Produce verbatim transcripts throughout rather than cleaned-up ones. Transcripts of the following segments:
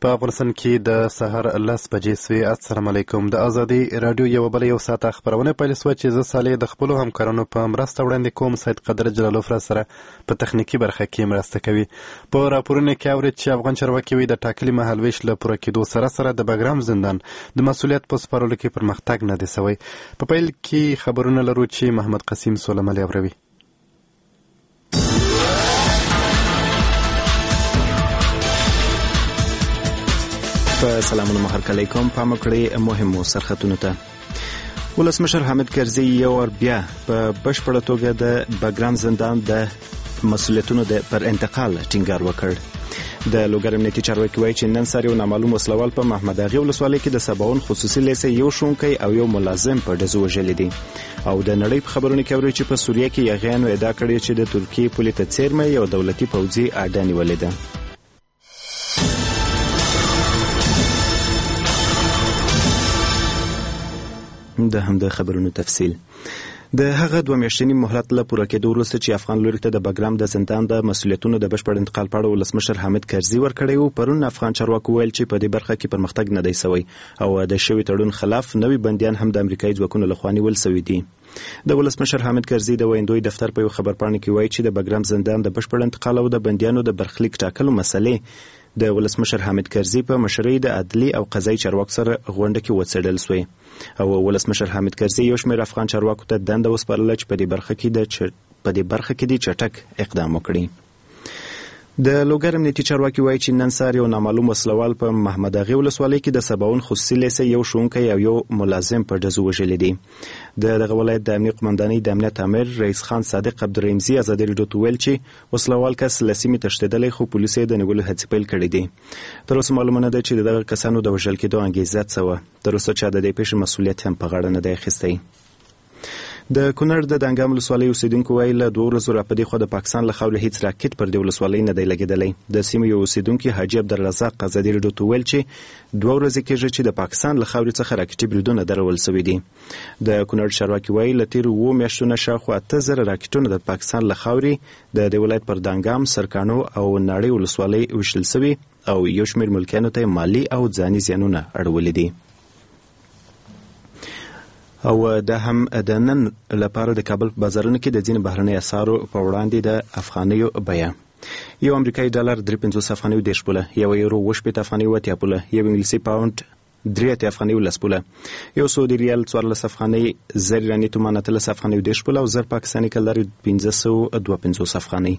په افغانستان کې د سهار لس بجې سوې. السلام علیکم. د ازادي رادیو یو بل یو ساعته خبرونه پیل شوه چې زه صالح د خپلو همکارانو په مرسته وړاندې کوم. سید قدر جلالوف را سره په تخنیکي برخه کې مرسته کوي. په راپورونو کې اورید چې افغان چارواکي وایي د ټاکلي مهالویش له پوره کېدو سره سره د بګرام زندان د مسؤلیت په سپارلو کې پرمختګ نه دی سوی. په پیل کې خبرونه لرو چې محمد قسیم سولملي اوروي. سلامونه محرکلی کوم. پام وکړئ مهمو سرخطونو ته. ولسمشر حامد کرزي یو ور بیا په بشپړه توګه د بګرام زندان د مسؤلیتونو د پر انتقال ټینګار وکړ. د لوګر امنیتي چارواکي وایي چې نن سهار یو نامعلوم وسلوال په محمد اغې ولسوالۍ کې د سباون خصوصي لیسې یو ښوونکی او یو ملازم په ډزو وژلي دي. او د نړۍ په خبرونو کې اوري چې په سوریه کې یغیانو ادعا کړې چې د ترکیې پولې ته څیرمه یو دولتي پوځي اډه نیولې ده. د هم د خبرونو تفصیل. د هغه دوه میاشتنی مهلت له پوره کېدو وروسته چې افغان لوري ته د بګرام د زندان د مسؤلیتونو د بشپړ انتقال په اړه ولسمشر حامد کرزي ورکړی و، پرون افغان چارواکو ویل چې په دې برخه کې پرمختګ نه دی سوی او د شوي تړون خلاف نوي بندیان هم د امریکایي ځواکونو لخوا نیول سوي دي. د ولسمشر حامد کرزي د ویندوی دفتر په یو خبرپاڼه کې وایي چې د بګرام زندان د بشپړ انتقال او د بندیانو د برخلیک ټاکلو مسلې د ولسمشر حامد کرزي په مشرۍ د عدلي او قضایي چارواکو سره غونډه کې وڅېړل سوې او ولسمشر حامد کرزي یو شمېر افغان چارواکو ته دنده وسپارله چې په دې برخه کې د چ... په دې برخه کې د چټک اقدام وکړي. د لوګر امنیتي چارواکي وایي چې نن سهار یو نامعلوم وسلوال په محمد اغې ولسوالۍ کې د سباون خصوصي لیسې یو ښوونکی او یو ملازم په ډزو وژلي دي. د دغه ولایت د امنیت قمندانۍ د امنیت امیر رئیس خان صادق عبدالرحیمزي ازادي راډیو ته ویل چې وسلوال کس له سیمې تښتېدلی خو پولیسو یې د نیولو هڅې پیل کړې دي. تر اوسه معلومه نه ده چې د دغه کسانو د وژل کېدو انګېزه څه وه. تر اوسه چا د دې پیښې مسؤلیت هم په غاړه نه دی اخیستی. د کونړ د دانګام ولسوالۍ اوسیدونکو وایي له دوه ورځو راپدې خوا د پاکستان له خاورې هیڅ راکټ پر دې ولسوالۍ نه دی لګېدلی. د سیمې یو اوسیدونکي حاجي عبدالرزاق ازادي راډیو ته ویل چې دوه ورځې کېږي چې د پاکستان له خاورې څخه راکټي بریدونه درول سوي دي. د کونړ چارواکي وایي له تېرو اوو میاشتو نه شاوخوا اته زره راکټونه د پاکستان له خاورې د دې ولایت پر دانګام، سرکاڼو او ناړۍ ولسوالۍ ویشتل سوي او یو شمېر ملکیانو ته مالي او ځاني زیانونه اړولي دي. او دا هم د نن لپاره د کابل په بازارونو کې د ځینې بهرنۍ اسعارو په وړاندې د افغانیو بیه: یو امریکایي ډالر درې پنځوس افغانیو دېرش پوله، یو یورو اووه شپېته افغانیو اتیا پوله، یو انګلیسي پاونډ درې اتیا افغانیو لس پوله، یو سعودي ریال څوارلس افغانۍ، زر ایراني تومان اتلس افغانیو دېرش پوله او زر پاکستاني کلدارې پنځه سوه دوه پنځوس افغانۍ.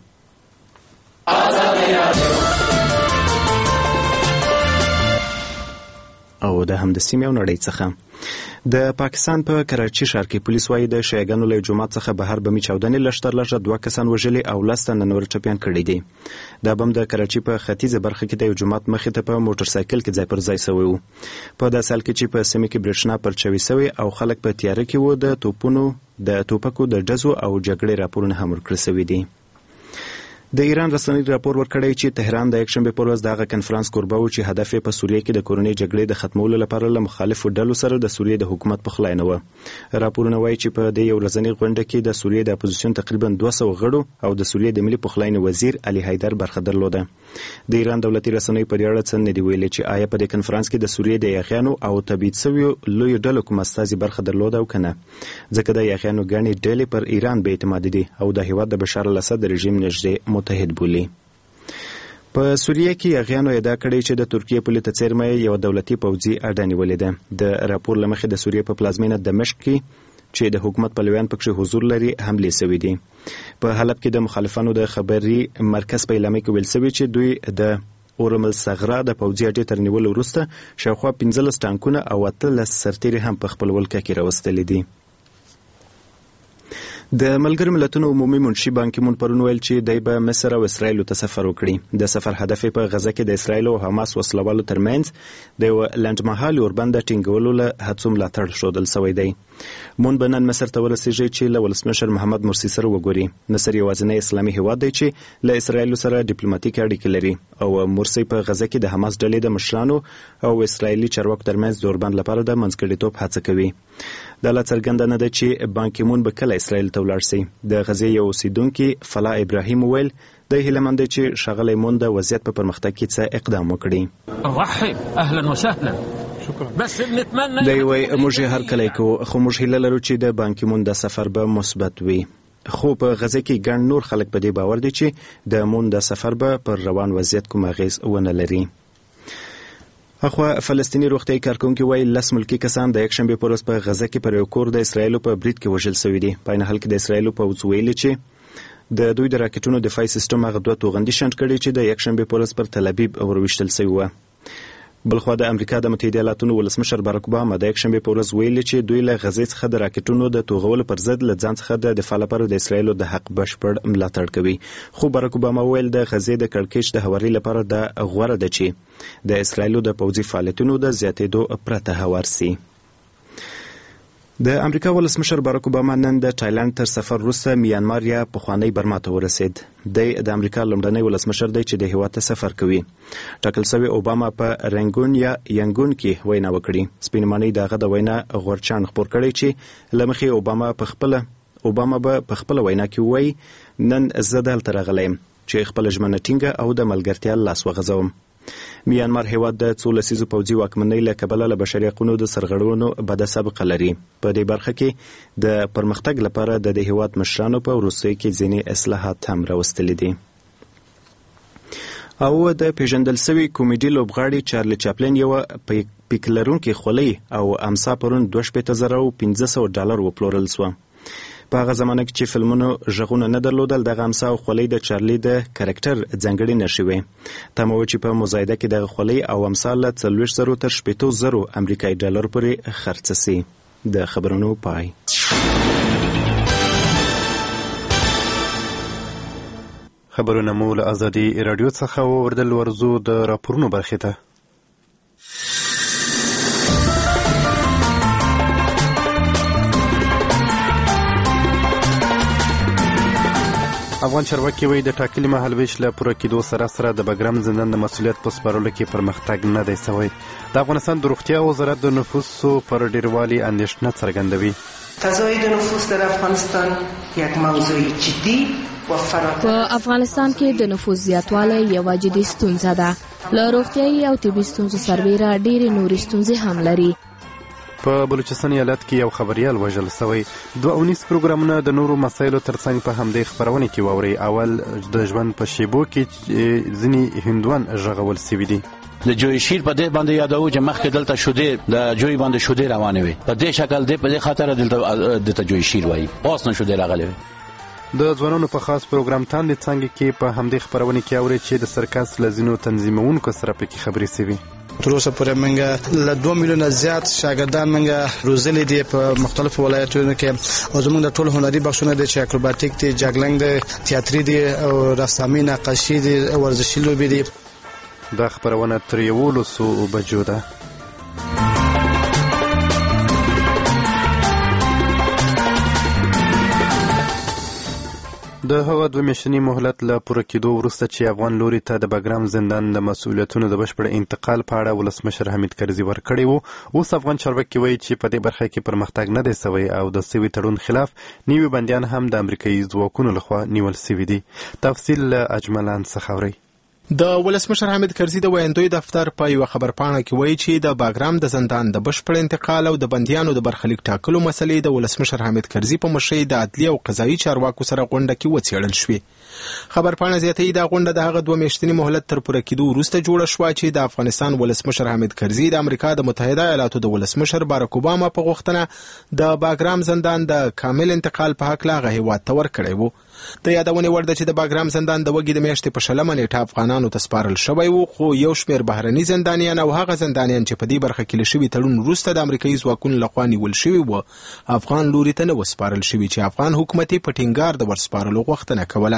او دا هم د سیمې او نړۍ څخه. د پاکستان په کراچي ښار کې پولیس وایي د شیعاګانو له جومات څخه بهر بمي چاودنې لږ تر لږه دوه کسان وژلي او لس تنه نور ټپیان کړي دي. دا بم د کراچي په ختیځه برخه کې د یو جومات مخې ته په موټر سایکل کې ځای پر ځای سوی و. په داسې حال کې چې په سیمه کې برېښنا پرچوي سوی او خلک په تیاره کې و، د توپونو د توپکو د ډزو او جګړې راپورونه هم ورکړل سوي دي. د ایران رسنۍ راپور ورکړی چې تهران د یکشنبې پر ورځ د هغه کنفرانس کوربه و چې هدف یې په سوریه کې د کورنۍ جګړې د ختمولو لپاره له مخالفو ډلو سره د سوریې د حکومت پخلاینه وه. راپورونه وایي چې په دې یو ورځنۍ غونډه کې د سوریې د اپوزیسیون تقریبا دوه سوه غړو او د سوریې د ملي پخلاینې وزیر علي حیدر برخه درلوده. د ایران دولتي رسنۍ په دې اړه څه نه دي ویلي چې آیا په دې کنفرانس کې د سوریې د یاغیانو او تبعید شویو لویو ډلو کوم استازي برخه درلوده او که نه، ځکه د یاغیانو ګڼې ډلې پر ایران بې اعتمادي دي او د هېواد د بشار الاسد رژیم نږدې متحد بولي. په سوریه کې یاغیانو ادعا کړې چې د ترکیې پولې ته څیرمه یو دولتي پوځي اډه نیولې ده. د راپور له مخې د سوریې په پلازمینه دمشق کې چې د حکومت پلویان پکې حضور لري حملې سوي دي. په حلب کې د مخالفانو د خبري مرکز په اعلامیه کې ویل سوي چې دوی د اورمل صغرا د پوځي اډې تر نیولو وروسته شاوخوا پنځلس ټانکونه او اتلس سرتیري هم په خپل ولکه کې راوستلي دي. د ملګرو ملتونو عمومي منشي بان کی مون پرون ویل چې دی به مصر او اسرائیل ته سفر وکړي. د سفر هدف په غزه کې د اسرائیل او حماس وسلوالو ترمنځ د یو لنډمهالي اوربند ټینګولو له هڅو ملاتړ ښودل سوی دی. مون به نن مصر ته ورسیږي چې له ولسمشر محمد مرسي سره وګوري. مصر یوازینی اسلامي هیواد دی چې له اسرایل سره ډیپلوماټیک اړیکې لري او مرسي په غزه کې د حماس ډلې د مشرانو او اسرایلی چارواکو ترمنځ زوربند لپاره د منځګړیتوب هڅه کوي. دا لا څرګنده نه ده چې بان کی مون به کله اسرایل ته ولاړ شي. د غزې یو اوسیدونکي فلا ابراهیم ویل د هیلمند چې شغله مون د وضعیت په پرمختګ کې څه اقدام وکړي. رحب اهلا وسهلا شکرا. بس نتمنى دی وی موږ هر کله کو خو موږ هیله لرو چې د بان کی مون د سفر به مثبت وي. خو په غزه کې ګڼ نور خلک په دې باور دي چې د مون د سفر به پر روان وضعیت کوم اغیز ونه لري. اخوا فلسطینی روغتیايي کارکونکي وایي لس ملکي کسان د یکشنبې په ورځ په غزه کې پر یو کور د اسرایلو په برید کې وژل شوي دي. په عین حال کې د اسرایلو پوځ ویلي چې د دوی د راکټونو دفاعي سیستم هغه دوه توغندي شنډ کړي چې د یکشنبې په ورځ پر تل ابیب ورویشتل شوي وو. بلخوا د امریکا د متحده ایالاتونو ولسمشر باراک اوباما د یکشنبې په ورځ ویلي چې دوی له غزې څخه د راکټونو د توغولو پر ضد له ځان څخه د دفاع لپاره د اسرایلو د حق بشپړ ملاتړ کوي. خو باراک اوباما ویل د غزې د کړکېچ د هواري لپاره د غوړه ده چې د اسرایلو د پوځي فعالیتونو د زیاتېدو پرته هوار سي. د امریکا ولسمشر باراک اوباما نن د تایلند تر سفر وروسته میانمار یا پخوانی برما ته ورسید. دی د امریکا لومړنی ولسمشر دی چې د هیواد ته سفر کوي. ټاکل شوی اوباما په رنګون یا ینګون کې وینا وکړي. سپینمانی دغه د وینا غورچاڼ خپور کړی چې لمخې اوباما په خپل اوباما به په خپل وینا کې وایي نن زه دلته راغلم چې خپل ژمنه ټینګه او د ملګرتیا لاس وغځوم. میانمار هیواد د څو لسیزو پوځي واکمنۍ له کبله له بشري حقوقو د سرغړونو بده سابقه لري. په دې برخه کې د پرمختګ لپاره د دې هیواد مشرانو په وروستیو کې ځینې اصلاحات هم راوستلي دي. او د پیژندل شوی کومیډي لوبغاړي چارلی چاپلین یو پیک لرونکي خولۍ او امسا پرون دوه شپېته زره او پنځه سوه ډالر وپلورل شوه. په هغه زمانه کې چې فلمونو ژغونه نه درلودل دغه امسا او خولۍ د چارلی د کرکټر ځانګړي نښې وې. تمه وه چې په مزایده کې دغه خولۍ او امسا له څلوېښت زرو تر شپېتو زرو امریکایي ډالر پورې خرڅه سي. د خبرونو پای. خبرونه مو له ازادي راډیو څخه واوریدل. ورځو د راپورونو برخې ته. افغان چارواکي وایي د ټاکلي مهالویش له پوره کېدو سره سره د بګرام زندان د مسؤلیت په سپارلو کې پرمختګ نه دی شوی. د افغانستان د روغتیا وزارت د نفوسو پر ډیروالي اندېښنه څرګندوي. تزاید نفوس در افغانستان یک موضوع جدی و فراتر په افغانستان کې د نفوس زیاتوالی یوه جدي ستونزه ده. له روغتیایي او طبي ستونزو سربیره ډېرې نورې ستونزې هم لري. په بلوچستان ایالت کې یو خبریال وژل شوی. دوه اونیز پروګرامونه د نورو مسایلو ترڅنګ په همدې خپرونې کې واورئ. اول د ژوند په شیبو کې ځینې هندوان ژغول شوي دي. د جوی شیر په دې باندې یادو چې مخکې دلته شودې د جوی باندې شودې روانې وي. په دې شکل دې په دې خاطر دلته دلته جوی شیر وایي. اوس نه شودې راغلي وي. د ځوانانو په خاص پروګرام تاندې څنګه کې په همدې خپرونې کې اورئ چې د سرکس له ځینو تنظیمونکو سره پکې خبرې شوي. تر اوسه پورې موږ له دوه میلیونه زیات شاګردان موږ روزلي دي په مختلفو ولایتونو کې او زموږ د ټول هنري بخشونه دي چې اکروباتیک دي، جاګلنګ دي، تیاتري دي او رسامي، نقاشي دي، ورزشي لوبې دي. دا خبرونه تر یولسو بجو ده. د هغه دوه میاشتني مهلت له پوره کېدو وروسته چې افغان لوري ته د بګرام زندان د مسؤلیتونو د بشپړ انتقال په اړه ولسمشر حمید کرزي ورکړی وو، اوس افغان چارواکي وایي چې په دې برخه کې پرمختګ نه دی شوی او د سوي تړون خلاف نوي بندیان هم د امریکایي ځواکونو لخوا نیول شوي دي. تفصیل له اجملان څخه اورئ. د ولسمشر حمید کرزي د ویاندوی دفتر په یو خبرپاڼه کې وایي چې د باګرام د زندان د بشپړ انتقال او د بندیانو د برخلیک ټاکلو مسلې د ولسمشر حمید کرزي په مشرۍ د عدلي او قضایي چارواکو سره غونډه کې وڅېړل شوې. خبرپاڼه زیاتوي دا غونډه د هغه دوه میاشتني مهلت تر پوره کېدو وروسته جوړه شوه چې د افغانستان ولسمشر حمید کرزي د امریکا د متحده ایالاتو د ولسمشر باراک اوباما په غوښتنه د باګرام زندان د کامل انتقال په هکله هغه هیواد ته ورکړی وو. د یادونې وړ ده چې د باګرام زندان د وږي د میاشتې په شلمه نیټه افغانانو ته سپارل شوی وو، خو یو شمېر بهرني زندانیان او هغه زندانیان چې په دې برخه کې له شوي تړون وروسته د امریکایي ځواکونو لخوا نیول شوي وو افغان لوري ته نه وسپارل شوي چې افغان حکومت یې په ټینګار د ورسپارلو غوښتنه کوله.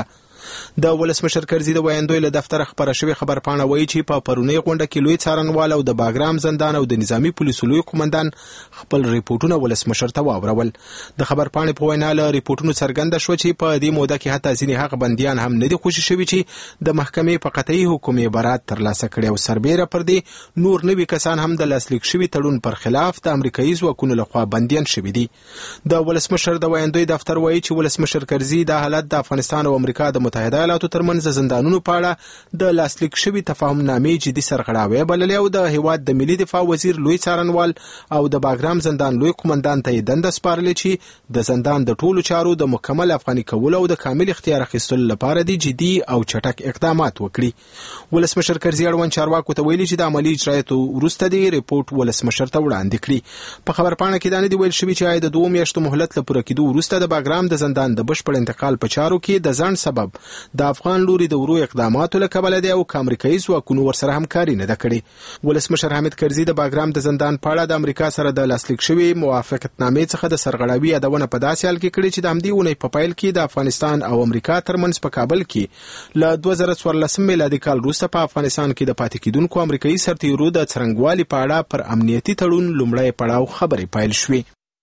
د ولسمشر کرزي د ویاندوی له دفتر خبره شوې خبرپاڼه وایي چې په پرونی غونډه کې لوی څارنوال او د باګرام زندان او د نظامی پولیسو لوی قومندان خپل ریپورتونه ولسمشر ته واورول. د خبرپاڼې په وینا له ریپورتونو څرګنده شو چې په دې موده کې حتی ځینې هغه بندیان هم نه دي خوشي شوي چې د محکمې په قطعي حکم یې برات ترلاسه کړی او سربیره پر دې نور نوي کسان هم د لاسلیک شوي تړون پر خلاف د امریکایي ځواکونو لخوا بندیان شوي دي. د ولسمشر د ویاندوی دفتر وایي چې ولسمشر کرزي دا حالت د افغانستان او امریکا د متحده ایالاتو ترمنځ د زندانونو په اړه د لاسلیک شوي تفاهم نامې جدي سرغړاوی بللې او د هیواد د ملي دفاع وزیر لوی څارنوال او د باګرام زندان لوی قومندان ته یې دنده سپارلې چې د زندان د ټولو چارو د مکمل افغاني کولو او د کامل اختیار اخیستلو لپاره د جدي او چټک اقدامات وکړي. ولسمشر کرزي اړوند چارواکو ته ویلي چې د عملي اجرایاتو وروسته د ریپورت ولسمشر ته وړاندې کړي. په خبرپاڼه کې دا نه دی ویل شوي چې د دوه میاشتو مهلت له پوره کېدو وروسته د باګرام د زندان د بشپړ انتقال په چارو کې د ځنډ سبب د افغان لوري د ورو اقداماتو له کبله دی او امریکایي ځواکونو ورسره همکاري نه ده کړې. ولسمشر حامد کرزي د باګرام د زندان په اړه د امریکا سره د لاسلیک شوي موافقتنامې څخه د سرغړاوي یادونه په داسې حال کې کړې چې د همدې اونۍ په پیل کې د افغانستان او امریکا ترمنځ په کابل کې له دوه زره څوارلسم میلادي کال وروسته په افغانستان کې د پاتې کېدونکو امریکایي سرتیرو د څرنګوالي په اړه پر امنیتي تړون لومړی پړاو خبرې پیل شوې.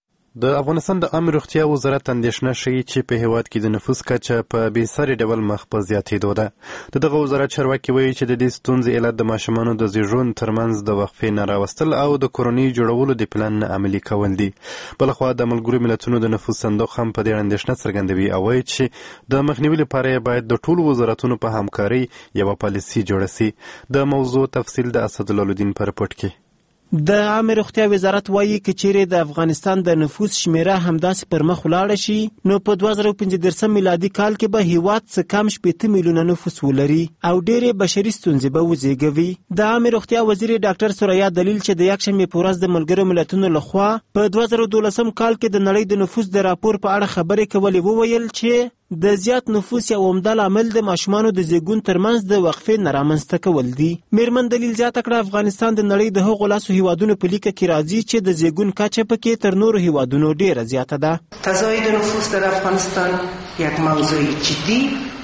د افغانستان د عامه روغتیا وزارت اندېښنه ښیي چې په هیواد کې د نفوس کچه په بېساري ډول مخ په زیاتېدو ده. د دغه وزارت چارواکي وایي چې د دې ستونزې علت د ماشومانو د زیږون ترمنځ د وقفې نه راوستل او د کورنۍ جوړولو د پلان نه عملي کول دي. بلخوا د ملګرو ملتونو د نفوس صندوق هم په دې اندېښنه څرګندوي او وایي چې د مخنیوي لپاره باید د ټولو وزارتونو په همکارۍ یوه پالیسي جوړه سي. د موضوع تفصیل د اسدالله الدین په رپورټ کې. د عامه روغتیا وزارت وایي که چیرې د افغانستان د نفوس شمیره همداسې پر مخ ولاړه شي نو په دوه زره پنځه دېرشم میلادي کال کې به هیواد څه کم شپېته میلیونه نفوس ولري او ډېرې بشري ستونزې به وزېږوي. د عامه روغتیا وزیر ډاکټر سوریا دلیل چې د یکشنبې په ورځ د ملګرو ملتونو لخوا په دوه زره دولسم کال کې د نړۍ د نفوس د راپور په اړه خبرې کولې وویل چې د زیات نفوس یو عمده لامل د ماشومانو د زیږون ترمنځ د وقفې نه رامنځته کول دي. میرمن دلیل زیاته کړه افغانستان د نړۍ د هغو لسو هیوادونو په لیکه کې راځي چې د زیږون کچه پکې تر نورو هیوادونو ډیره زیاته ده. تزاید نفوس در افغانستان یک موضوع جدی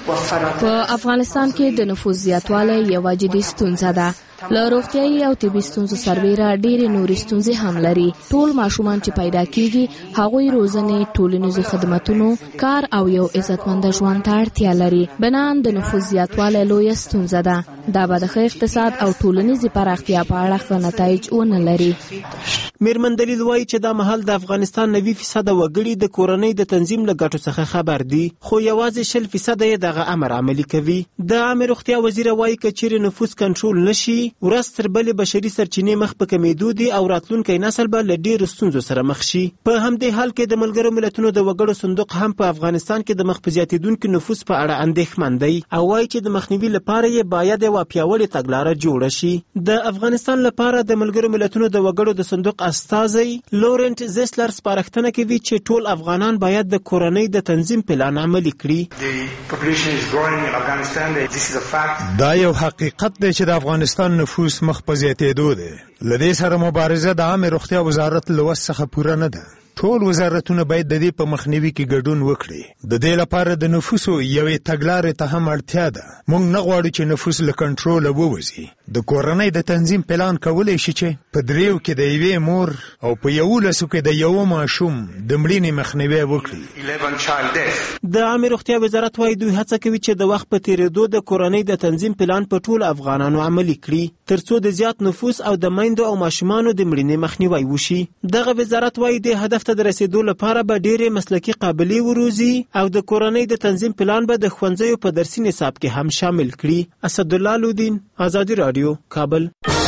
په افغانستان کې د نفوس زیاتوالی یوه جدي ستونزه ده. له روغتیایي او طبي ستونزو سربیره ډېرې نورې ستونزې هم لري. ټول ماشومان چې پیدا کیږي هغوی روزنې، ټولنیزو خدمتونو، کار او یو عزتمنده ژوند ته اړتیا لري. بنان د نفوس زیاتوالی لویه ستونزه ده. دا به د ښه اقتصاد او ټولنیزې پراختیا په اړه ښه نتایج ونه لري. میرمن دلیل وایي چې دا مهال د افغانستان نوي فیصده وګړي د کورنۍ د تنظیم له ګټو څخه خبر دي خو یوازې شل فیصده یې دغه امر عملي کوي. د عامه روغتیا وزیر وایي که چیرې نفوس کنټرول نشي ورځ تر بلې بشري سرچینې مخ په کمیدو دي او راتلونکی نسل به له ډېرو ستونزو سره مخ شي. په همدې حال کې د ملګرو ملتونو د وګړو صندوق هم په افغانستان کې د مخ په زیاتېدونکي نفوس په اړه اندېښمن دی او وایي چې د مخنیوي لپاره یې باید یوه پیاوړې تګلاره جوړه شي. د افغانستان لپاره د ملګرو ملتونو د وګړو د صندوق استازی لورنټ زیسلر سپارښتنه کوي چې ټول افغانان باید د کورنۍ د تنظیم پلان عملي کړي. دا یو حقیقت دی چې د افغانستان نفوس مخ په زیاتېدو دی. له دې سره مبارزه د عامه روغتیا وزارت له وس څخه پوره نه ده. ټول وزارتونه باید د دې په مخنیوي کې ګډون وکړي. د دې لپاره د نفوسو یوې تګلارې ته هم اړتیا ده. موږ نه غواړو چې نفوس له کنټروله ووځي. د کورنۍ د تنظیم پلان کولی شي چې په دریو کې د یوې مور او په یولسو کې د یوه ماشوم د مړینې مخنیوی وکړي. د عامه روغتیا وزارت وایي دوی هڅه کوي چې د وخت په تیریدو د کورنۍ د تنظیم پلان په ټولو افغانانو عملي کړي ترڅو د زیات نفوس او د میندو او ماشومانو د مړینې مخنیوی وشي. دغه وزارت وایي د هدف ته د رسیدو لپاره به ډېرې مسلکي قابلې وروزي او د کورنۍ د تنظیم پلان به د ښوونځیو په درسي نصاب کې هم شامل کړي. اسدالله الدین، آزادي رادیو، کابل.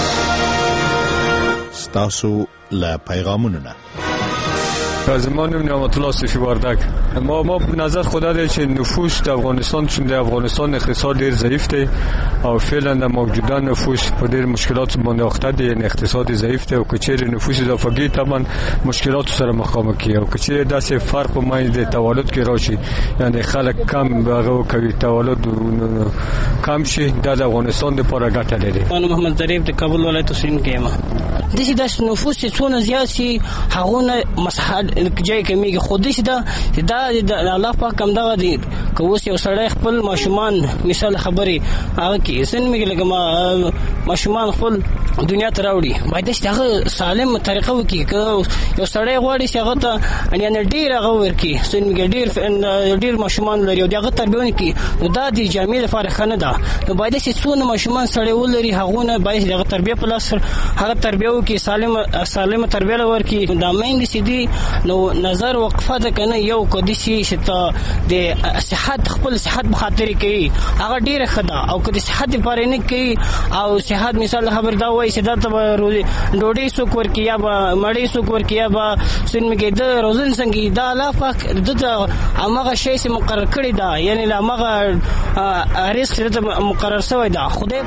ستاسو له پیغامونو نه زما نوم نعمت الله صوفی وردک. ما ما نظر خود داره چې نفوس د افغانستان چون د افغانستان اقتصاد ډیر ضعیف دی او فعلا د موجوده نفوس په ډیر مشکلات باندې اخته دی. یعنی اقتصاد ضعیف دی او کچیر نفوس اضافه کی طبعا مشکلات سره مخامخ کی او کچیر داسې فرق په د تولد کې راشي یعنی خلک کم هغه کوي تولد کم شي د افغانستان لپاره ګټه لري. انا محمد ظریف د کابل ولایت حسین کېما. د دې د نفوس څونه زیات شي هغه مساحه جای کمیږي خو دې دا د الله پاک کوم دغه دی که اوس یو سړی خپل ماشومان مثال خبرې هغه کې سن میږي لکه ما ماشومان خپل دنیا ته راوړي باید چې هغه سالم طریقه وکړي که یو سړی غواړي چې هغه ته یعنې ډېر هغه ورکړي سن میږي ډېر ډېر ماشومان لري او د هغه تربیه ونکړي نو دا د جامع لپاره ښه نه ده نو باید چې څونه ماشومان سړی ولري هغونه باید د هغه تربیه په لاس هغه تربیه وکړي سالم سالمه تربیه ورکړي دا میندې چې دي نو نظر وقفه ده که نه یو کدي چې ته د صحت خپل صحت په خاطر کوي هغه ډېره ښه ده او که د صحت لپاره نه کوي او صحت مثال خبر دا وایي چې دا ته به ډوډۍ څوک ورکړي یا به مړۍ څوک ورکړي یا به څنګه کې د روزن څنګه دا الله پاک دته هماغه شی چې مقرر کړی ده یعنې له هماغه رزق چې مقرر شوی ده خدای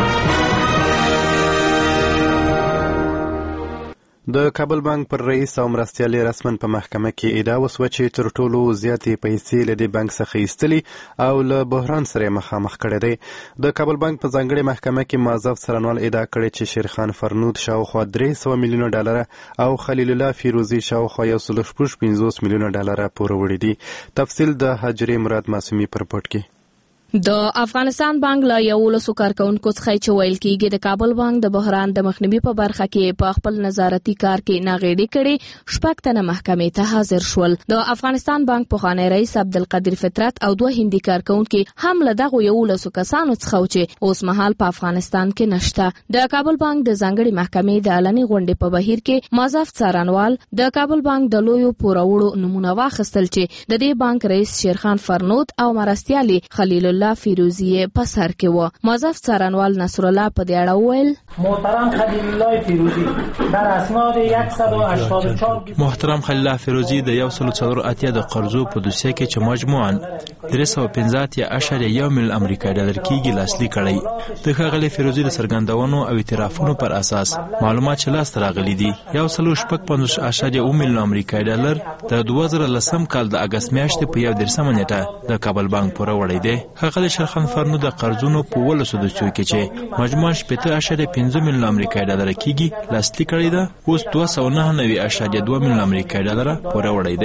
د کابل بانک پر رئیس او مرستیالي رسماً په محکمه کې ادعا وسوه چې تر ټولو زیاتې پیسې له دې بانک څخه ایستلي او له بحران سره مخامخ کړی دی د کابل بانک په ځانګړې محکمه کې معذب څارنوال ادعا کړې چې شیرخان فرنود شاوخوا درې سوه میلیونه ډالره او خلیل الله فیروزي شاوخوا یو سل شپږ پنځوس میلیونه ډالره پور وړي دي تفصیل د حجرې مراد معصومي پر رپورټ کې د افغانستان بانک له یولسو کارکونکو څخه چې ویل کېږي د کابل بانک د بحران د مخنیوي په برخه کې په خپل نظارتي کار کې ناغېړي کړي شپږ تنه محکمې ته حاضر شول د افغانستان بانک پخوانی رئیس عبدالقدیر فطرت او دوه هندي کارکونکي هم له دغو یولسو کسانو څخه چې اوس مهال په افغانستان کې نشته د کابل بانک د ځانګړي محکمې د اعلاني غونډې په بهیر کې معذب څارنوال د کابل بانک د لویو پوروړو نمونه واخیستل چې د دې بانک رئیس شیرخان فرنود او مرستیالي خلیل الله فیروزی په سر کې و معذب څارنوال نصر الله په دې اړه وویل محترم خلیل الله فیروزی در اسناد صد و هشتاد و چهار محترم خلیل الله فیروزی د یو سل څلور اتیا د قرضو په دوسیه کې چې مجموعاً درې سوه پنځه اتیا اعشاریه یو میلیون امریکایي ډالر کېږي لاسلیک کړی د ښاغلي فیروزي د څرګندونو او اعترافونو پر اساس معلومات چې لاسته راغلي دي یو سل شپږ پنځوس اعشاریه اووه میلیونه امریکایي ډالر د دوه زره لسم کال د اګست میاشتې په یو دېرشمه نیټه د کابل بانک پوره وړی دی ښاغلي شیرخان فرنود د قرضونو په ولسو دوسیو کې چې مجموعاً شپېته اعشاریه پنځه میلیونه امریکایي ډالر کېږي لاسلیک کړی ده اوس دوه سوه نهه نوي اعشاریه دوه میلیونه امریکایي ډالر پوره وړی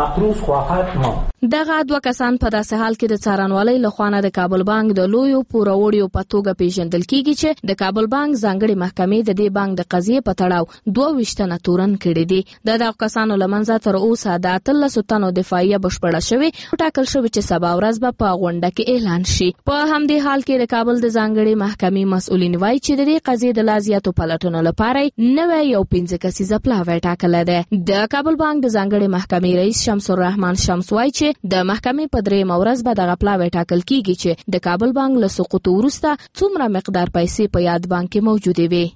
دی دغه دوه کسان په داسې حال کې د څارنوالۍ لخوا نه د کابل بانک د لویو پوروړیو په توګه پیژندل کېږي چې د کابل بانک ځانګړې محکمې د دې بانک د قضیې په تړاو دوه ویشت تنه تورن کړي دي د دغو کسانو له منځه تر اوسه د اتلسو تنو دفاعیه بشپړه شوې ټاکل شوې چې سبا ورځ به په غونډه کې اعلان شي په همدې حال کې د کابل د ځانګړې محکمې مسؤلین وایي چې د دې قضیې د لا زیاتو پلټنو لپاره نوی یو پنځه کسیزه پلاوی ټاکلی دی د کابل بانک د ځانګړې محکمې رئیس شمس الرحمن شمس وایي چې د محکمې په درېیمه ورځ به دغه پلاوی ټاکل کېږي چې د کابل بانک له سقوط وروسته څومره مقدار پیسې په یاد بانک کې موجودې وي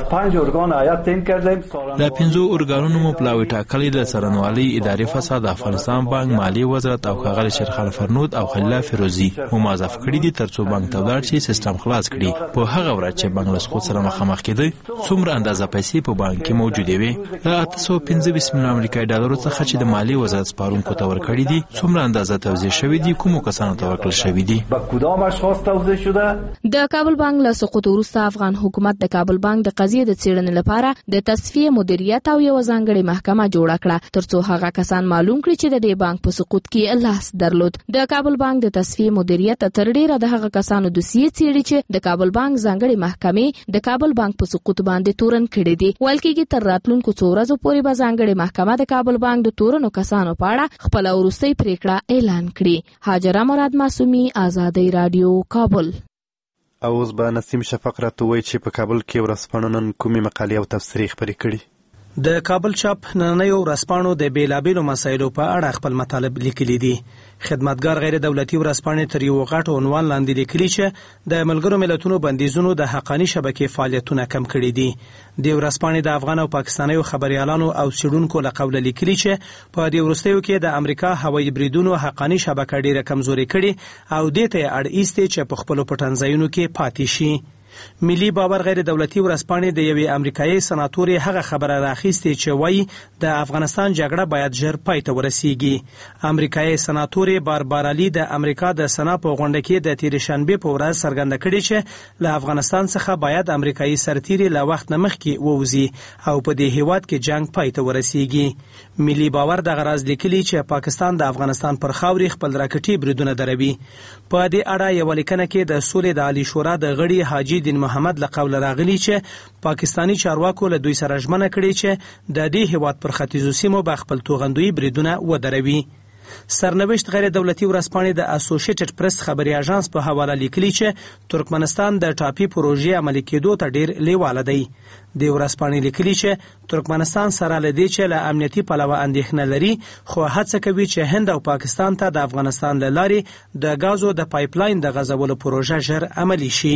د پنځو ارګانونو مو پلاوی ټاکلی د څارنوالۍ ادارې فساد افغانستان بانک مالی وزارت او ښاغلي شیرخان فرنود او خلیل الله فیروزي موظف کړي دي ترڅو بانک ته ولاړ شي سیستم خلاص کړي په هغه ورځ چې بانک له سقوط سره مخامخ کېده څومره اندازه پیسې په بانک کې موجودې وي د اته سوه پنځه ویشت میلیونه امریکایي ډالرو څخه چې د مالی وزارت سپارونکو ته ورکړي دي څومره اندازه توزیع شوی دي کومو کسانو ته ورکړل شوی دي با کدام اشخاص توزیع شده د کابل بانک له سقوط وروسته افغان حکومت د کابل بانک د قضیې د څېړنې لپاره د تصفیې مدیریت او یو ځانګړې محکمه جوړه کړه ترڅو هغه کسان معلوم کړي چې د دې بانک په سقوط کې لاس درلود د کابل بانک د تصفیې مدیریت تر ډیره د هغه کسانو دوسیې څېړي چې د کابل بانک ځانګړې محکمې د کابل بانک په سقوط باندې تورن کړي دي ویل کېږي تر راتلونکو څو ورځو پورې به ځانګړې محکمه د کابل بانک د تورنو کسانو په اړه خپله وروستۍ پریکړه اعلان کړي حاجره مراد معصومي آزادۍ رادیو کابل او اوس به نسیم شفق راته وایي چې په کابل کې ورځپاڼو نن کومې مقالې او تبصرې خپرې کړي د کابل چاپ نننیو ورځپاڼو د بیلابیلو مسایلو په اړه خپل مطالب لیکلي دي خدمتګار غیر دولتي ورځپاڼې تر یو غټ عنوان لاندې لیکلي چې د ملګرو ملتونو بندیزونو د حقاني شبکې فعالیتونه کم کړي دي د ورځپاڼې د افغان او پاکستانیو خبريالانو او څېړونکو له قوله لیکلي چې په دې وروستیو کې د امریکا هوایي بریدونو حقاني شبکه ډیره کمزوري کړي او دې ته اړ ایستي چې په خپلو پټنځایونو کې پاتې شي ملي باور غیر دولتي ورځپاڼې د یوې امریکایي سناتورې هغه خبره راخیستې چې وایي د افغانستان جګړه باید ژر پای ته ورسیږي. امریکایي سناتورې باربارا لی د امریکا د سنا په غونډه کې د تېرې شنبې په ورځ څرګنده کړې چې له افغانستان څخه باید امریکایي سرتیري له وخت نه مخکې ووځي او په دې هیواد کې جنگ پای ته ورسیږي. ملي باور دغه راز لیکلي چې پاکستان د افغانستان پر خاورې خپل راکټي بریدونه دروي. په دې اړه یوه لیکنه کې د سولې د عالی شورا د غړي حاجي دین محمد له قوله راغلي چې پاکستانی چارواکو له دوی سره ژمنه کړې چې د دې هیواد پر ختیځو سیمو به خپل توغندوي بریدونه ودروي. سرنوشت غیر دولتي ورځپاڼې د اسوسییټډ پریس خبري اژانس په حواله لیکلي چې ترکمنستان د ټاپي پروژې عملي کېدو ته ډیر لیواله دی. د ورځپاڼې لیکلي چې ترکمنستان سره لدی چې له امنیتي پلوه اندېښنه لري خو هڅه کوي چې هند او پاکستان ته د افغانستان له لارې د غازو د پایپلاین د غځولو پروژه ژر عملي شي.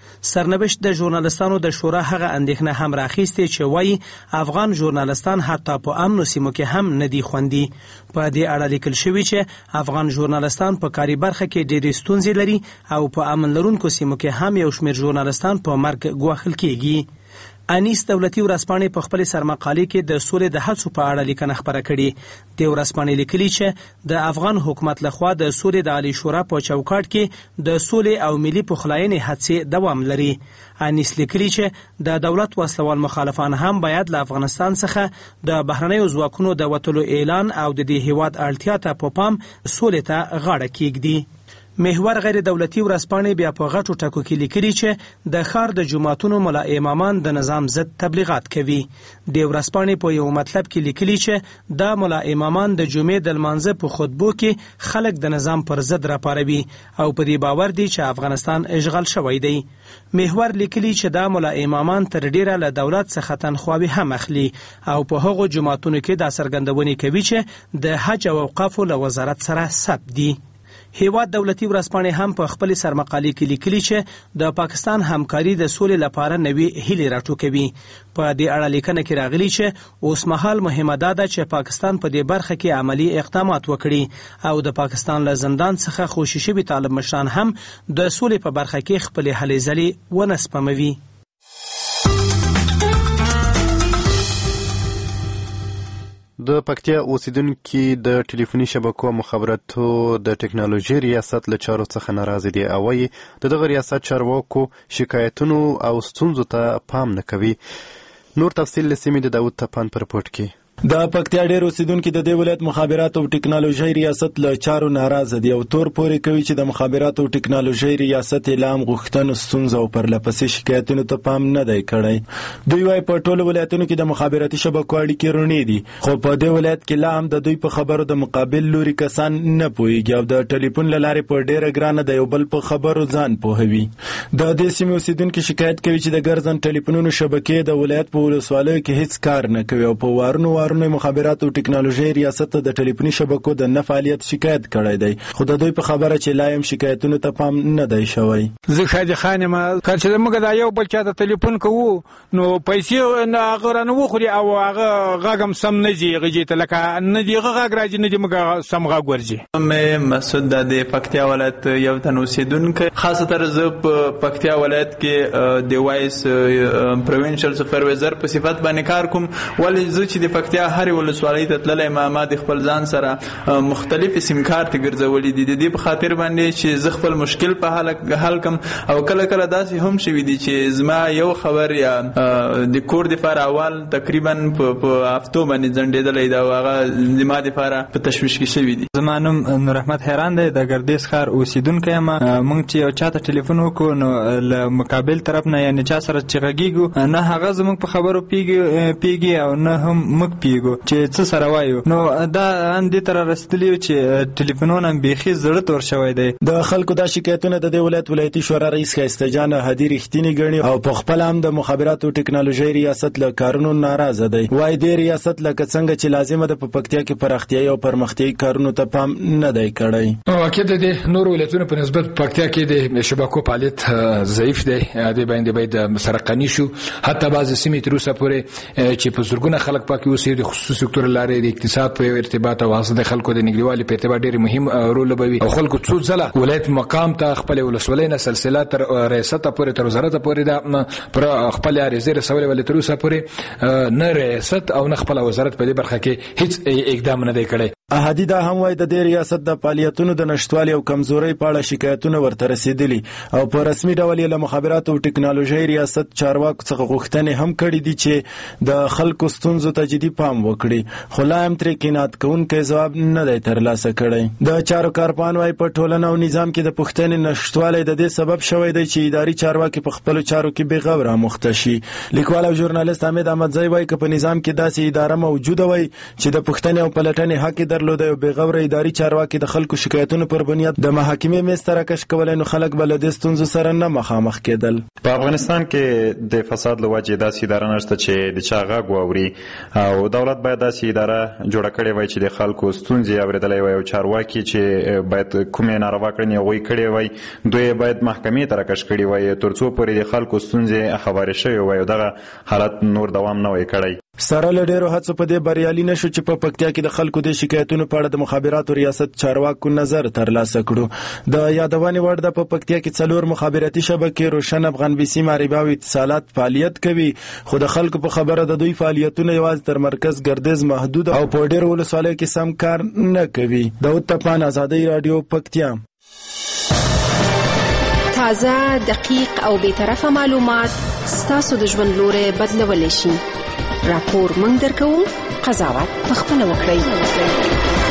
سرنوشت د ژورنالستانو د شورا هغه اندېښنه هم راخیستې چې وایي افغان ژورنالستان حتی په امنو سیمو کې هم نه دي خوندي. په دې اړه لیکل شوي چې افغان ژورنالستان په کاري برخه کې ډېرې ستونزې لري او په امن لرونکو سیمو کې هم یو شمېر ژورنالستان په مرګ ګواښل کېږي. انیس دولتي ورځپاڼې په خپل سرمقالې کې د سولې د هڅو په اړه لیکنه خپره کړې. د ورځپاڼې لیکلي چې د افغان حکومت لخوا د سولې د عالی شورا په چوکاټ کې د سولې او ملي پخلاینې هڅې دوام لري. انیس لیکلي چې د دولت وسلوال مخالفان هم باید له افغانستان څخه د بهرنیو ځواکونو د وتلو اعلان او د دې هیواد اړتیا ته په پام سولې ته غاړه کیږدي. محور غیر دولتي ورځپاڼې بیا په غټو ټکو کې لیکلي چې د ښار د جوماتونو ملا امامان د نظام ضد تبلیغات کوي. د ورځپاڼې په یو مطلب کې لیکلي چې دا ملا امامان د جمعې د لمانځه په خطبو کې خلک د نظام پر ضد راپاروي او په دې باور دي چې افغانستان اشغال شوی دی. محور لیکلي چې دا ملا امامان تر ډیره له دولت څخه تنخواوې هم اخلي او په هغو جوماتونو کې دا څرګندونې کوي چې د حج او اوقافو له وزارت سره ثبت دي. هیواد دولتي ورځپاڼې هم په خپل سرمقالې کې لیکلي چې د پاکستان همکاري د سولې لپاره نوې هیلې راټوکوي. په دې اړه لیکنه کې راغلي چې اوس مهال مهمه دا ده چې پاکستان په دې برخه کې عملی اقدامات وکړي او د پاکستان له زندان څخه خوشي شوي طالب مشران هم د سولې په برخه کې خپل هلې ځلې ونه سپموي. د پکتیا اوسیدونکي د ټلیفوني شبکو مخابراتو د ټکنالوژي ریاست له چارو څخه ناراضي دي او وايي د دغه ریاست چارواکو شکایتونو او ستونزو ته پام نه کوي. نور تفصیل له سیمې د داود تپان پر رپورټ کې. د پکتیا ډېر اوسیدونکي د دې ولایت مخابرات او ټکنالوژي ریاست له چارو ناراضه دي او تور پورې کوي چې د مخابرات او ټکنالوژي ریاست اعلان غوښتنو ستونزو او پرلپسې شکایتونو ته پام نه دی کړی. دوی وايي په ټولو ولایتونو کې د مخابراتي شبکو اړیکې رونې دي خو په دې ولایت کې لا هم د دوی په خبرو د مقابل لوري کسان نه پوهیږي او د ټلیفون له لارې په ډېره ګرانه د یو بل په خبرو ځان پوهوي. د دې سیمې اوسیدونکي شکایت کوي چې د ګرځن ټلیفونونو شبکې د ولایت په ولسوالیو کې هیڅ کار نه کوي او په وارونو وارونو مخابرات او ټکنالوژي ریاست د ټلیفوني شبکو د نه فعالیت شکایت کړی دی خو د دوی په خبره چې لایم شکایتونو ته پام نه دی شوی. زه شادي خانم کله چې موږ دا یو بل چا ته ټلیفون کوو نو پیسې نه هغه نه وخوري او هغه غاګم سم نه جي غږی ته لکه نه دی غاګ راځي نه دی موږ سم غاګ ورځي. مې مسعود د پکتیا ولایت یو تن اوسیدونکو خاصه تر زه په پکتیا ولایت کې د وایس پروینشل سپروایزر په صفت باندې کار کوم ولې زه چې د پکتیا هر ولسوالۍ ته تللی ما ما د خپل ځان سره مختلف سیم کارت ګرځولې دي د دې په خاطر باندې چې زه خپل مشکل په حل حل کم او کله کله داسې هم شوي دي چې زما یو خبر یا د کور دپاره اول تقریبا په هفتو باندې ځنډېدلی ده او هغه زما دپاره په تشویش کې شوي دي. زما نوم نور احمد حیران دی د ګردیز ښار اوسیدونکی یم. موږ چې یو چا ته ټلیفون وکړو نو له مقابل طرف نه یعنې چا سره چې غږیږو نه هغه زموږ په خبرو پیږي او نه هم موږ پیږو چې څه سره وایو نو دا اندې تر رسیدلی چې ټلیفونونه بیخي زړه تور شوی دی. د خلکو دا شکایتونه د دې ولایت ولایتي شورا رئیس ښایسته جان هدي رښتینی ګڼي او په خپل هم د مخابرات او ټکنالوژي ریاست له کارونو ناراضه دی. وايي د ریاست لکه څنګه چې لازمه ده په پکتیا کې پراختیايي او پرمختیايي کارونو ته پام نه دی کړی. واقع د نور ولایتونو په نسبت پکتیا کې د شبکو فعالیت ضعیف دی د باندې باید مسرقنی شو حتی بعض سیمې تر اوسه پورې چې په زرګونه خلک پکې اوسي د خصوصي سکتور لارې د اقتصاد په ارتباط او د خلکو د نګریوالي په اعتبار ډېر مهم رول لوبوي او خلکو څو ځله ولایت مقام ته خپل ولسوالۍ نه سلسله تر ریاست پورې تر وزارت پورې د پر خپل عریضه رسولې ولې تر اوسه پورې نه ریاست او نه خپل وزارت په دې برخه کې هیڅ اقدام نه دی کړی. احادی دا هم وای د دې ریاست د فعالیتونو د نشټوالي او کمزوري په اړه شکایتونه ورته رسیدلي او په رسمي ډول له مخابرات او ټکنالوژي ریاست چارواکو څخه غوښتنې هم کړې دي چې د خلکو ستونزو ته جدي پام وکړي، خو لا هم ترې قناعت کوونکی ځواب نه دی ترلاسه کړی. د چارو کارپان وای په ټولنه او نظام کې د پوښتنې نشټوالی د دې سبب شوی دی چې اداري چارواکي په خپلو چارو کې بې غوره مخته شي. لیکوال او ژورنالیست حمید احمدزی وای که په نظام کې داسې اداره موجوده وای چې د پوښتنې او پلټنې حق درلود او بې غوره اداري چارواکي د خلکو شکایتونو پر بنیاد د محاکمې میز ته راکش کولای، نو خلک به له دې ستونزو سره نه مخامخ کېدل. په افغانستان کې د فساد له وجې داسې اداره نشته چې د چا غږ واوري او دولت باید داسې اداره جوړه کړې وای چې د خلکو ستونزې اورېدلی وای او چارواکي چې باید کومې ناروا کړنې هغوی کړې وای دوی باید محکمې ته راکش کړي وای تر څو پورې د خلکو ستونزې هوارې شوې وای او دغه حالت نور دوام نه وای کړی. سره له ډېرو هڅو په دې بریالي نشو چې په پکتیا کې د خلکو د شکایتونو په اړه د مخابراتو ریاست چارواکو نظر ترلاسه کړو. د یادونې وړ ده په پکتیا کې څلور مخابراتي شبکې روشن افغان بیسي معربه او اتصالات فعالیت کوي، خو د خلکو په خبره د دوی فعالیتونه یوازې تر مرکز ګردیز محدود او په ډېرو ولسوالیو کې سم کار نه کوي. داود طپان، آزادۍ راډیو، پکتیا. تازه، دقیق او بی‌طرفه معلومات ستاسو د ژوند لوري بدلولی شي. راپور مونږ درکوو، قضاوت پخپله وکړئ.